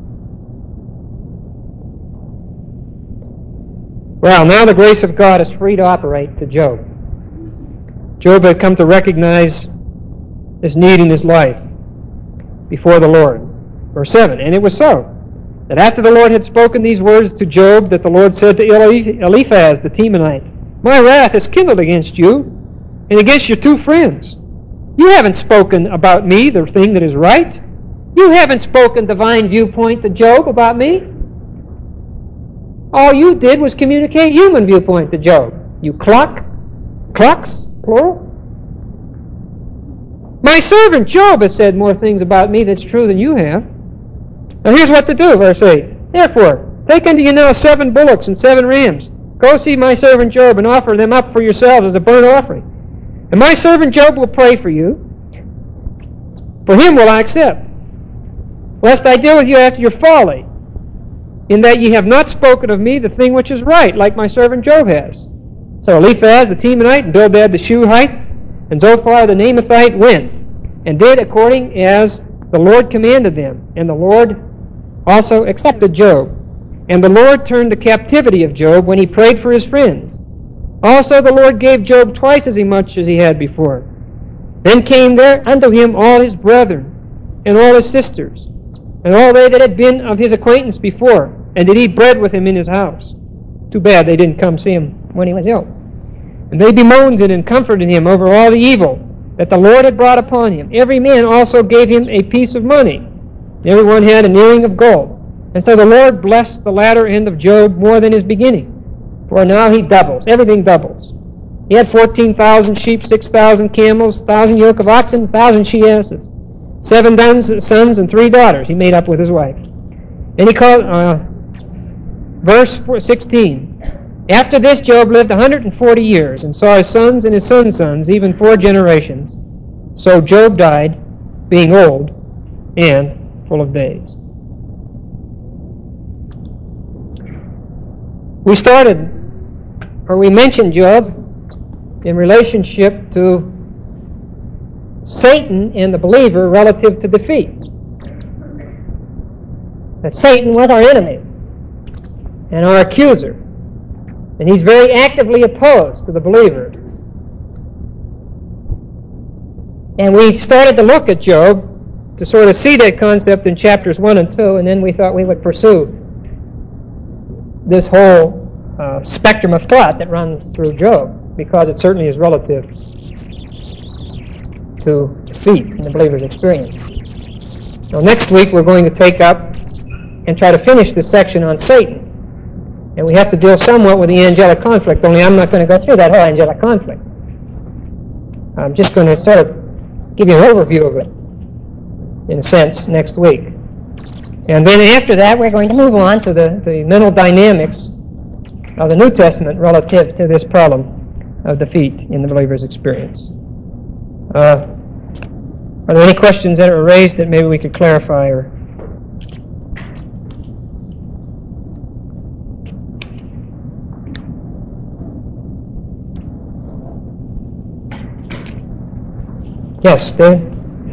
Well, now the grace of God is free to operate to Job. Job had come to recognize his need in his life before the Lord. Verse seven, and it was so, that after the Lord had spoken these words to Job, that the Lord said to Eliphaz the Temanite, My wrath is kindled against you, and against your two friends. You haven't spoken about me the thing that is right. You haven't spoken divine viewpoint to Job about me. All you did was communicate human viewpoint to Job. You cluck, clucks, plural. My servant Job has said more things about me that's true than you have. Now here's what to do, verse eight. Therefore, take unto you now seven bullocks and seven rams. Go see my servant Job and offer them up for yourselves as a burnt offering. And my servant Job will pray for you. For him will I accept. Lest I deal with you after your folly, in that ye have not spoken of me the thing which is right, like my servant Job has. So Eliphaz the Temanite, and Bildad the Shuhite, and Zophar the Naamathite went, and did according as the Lord commanded them. And the Lord also accepted Job. And the Lord turned the captivity of Job when he prayed for his friends. Also the Lord gave Job twice as much as he had before. Then came there unto him all his brethren, and all his sisters, and all they that had been of his acquaintance before, and did eat bread with him in his house. Too bad they didn't come see him when he was ill. And they bemoaned him and comforted him over all the evil that the Lord had brought upon him. Every man also gave him a piece of money. Every one had an earring of gold. And so the Lord blessed the latter end of Job more than his beginning. For now he doubles. Everything doubles. He had fourteen thousand sheep, six thousand camels, one thousand yoke of oxen, one thousand she-asses, seven sons and three daughters he made up with his wife. And he called, uh, verse sixteen, After this Job lived one hundred forty years, and saw his sons and his sons' sons, even four generations. So Job died, being old and full of days. We started, or we mentioned Job in relationship to Satan and the believer relative to defeat. That Satan was our enemy and our accuser. And he's very actively opposed to the believer. And we started to look at Job to sort of see that concept in chapters one and two, and then we thought we would pursue this whole uh, spectrum of thought that runs through Job, because it certainly is relative to defeat in the believer's experience. Now, next week we're going to take up and try to finish this section on Satan. And we have to deal somewhat with the angelic conflict, only I'm not going to go through that whole angelic conflict. I'm just going to sort of give you an overview of it, in a sense, next week. And then after that, we're going to move on to the, the mental dynamics of the New Testament relative to this problem of defeat in the believer's experience. Uh, are there any questions that are raised that maybe we could clarify? Or yes, Dave?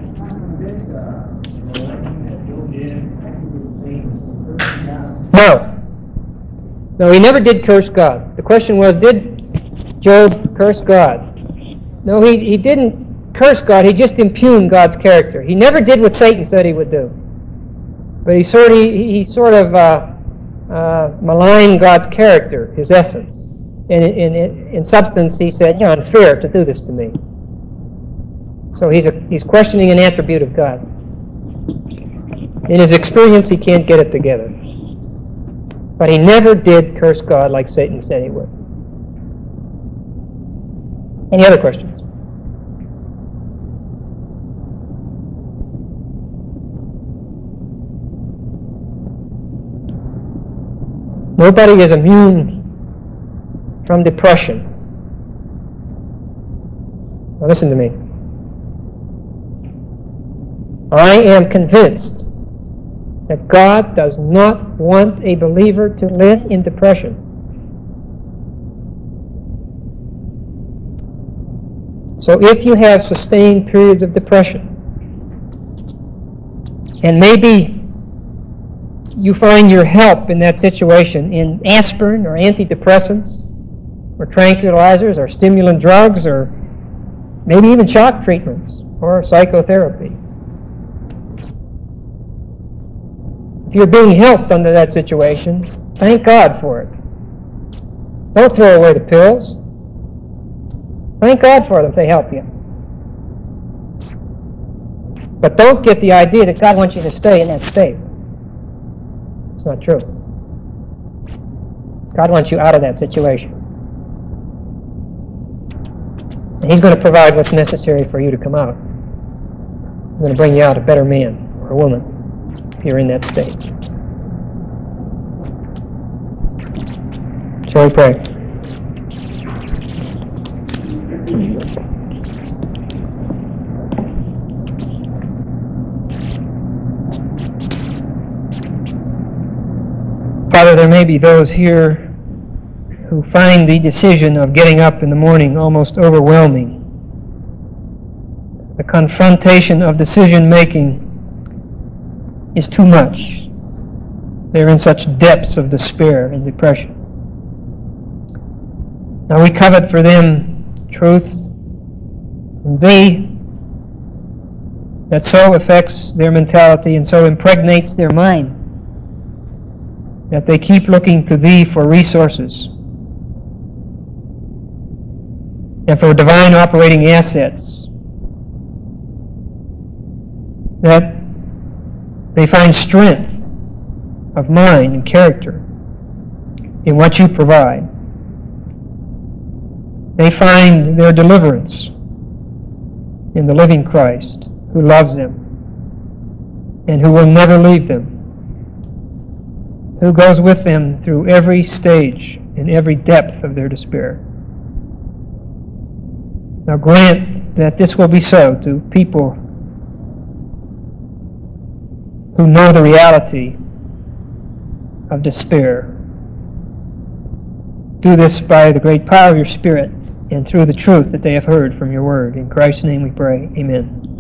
No. No, he never did curse God. The question was, did Job curse God? No, he, he didn't curse God. He just impugned God's character. He never did what Satan said he would do. But he sort of, he, he sort of uh, uh, maligned God's character, his essence. In, in, in substance, he said, you're unfair to do this to me. So he's, a, he's questioning an attribute of God. In his experience, he can't get it together. But he never did curse God like Satan said he would. Any other questions? Nobody is immune from depression. Now listen to me. I am convinced that God does not want a believer to live in depression. So if you have sustained periods of depression, and maybe you find your help in that situation in aspirin or antidepressants or tranquilizers or stimulant drugs or maybe even shock treatments or psychotherapy. If you're being helped under that situation, thank God for it. Don't throw away the pills. Thank God for them if they help you. But don't get the idea that God wants you to stay in that state. It's not true. God wants you out of that situation. And He's going to provide what's necessary for you to come out. He's going to bring you out a better man or a woman if you're in that state. Shall we pray? Father, there may be those here who find the decision of getting up in the morning almost overwhelming. The confrontation of decision-making is too much. They're in such depths of despair and depression. Now we covet for them truth from Thee that so affects their mentality and so impregnates their mind that they keep looking to Thee for resources and for divine operating assets, that they find strength of mind and character in what You provide. They find their deliverance in the living Christ who loves them and who will never leave them, who goes with them through every stage and every depth of their despair. Now grant that this will be so to people who know the reality of despair. Do this by the great power of Your Spirit and through the truth that they have heard from Your Word. In Christ's name we pray. Amen.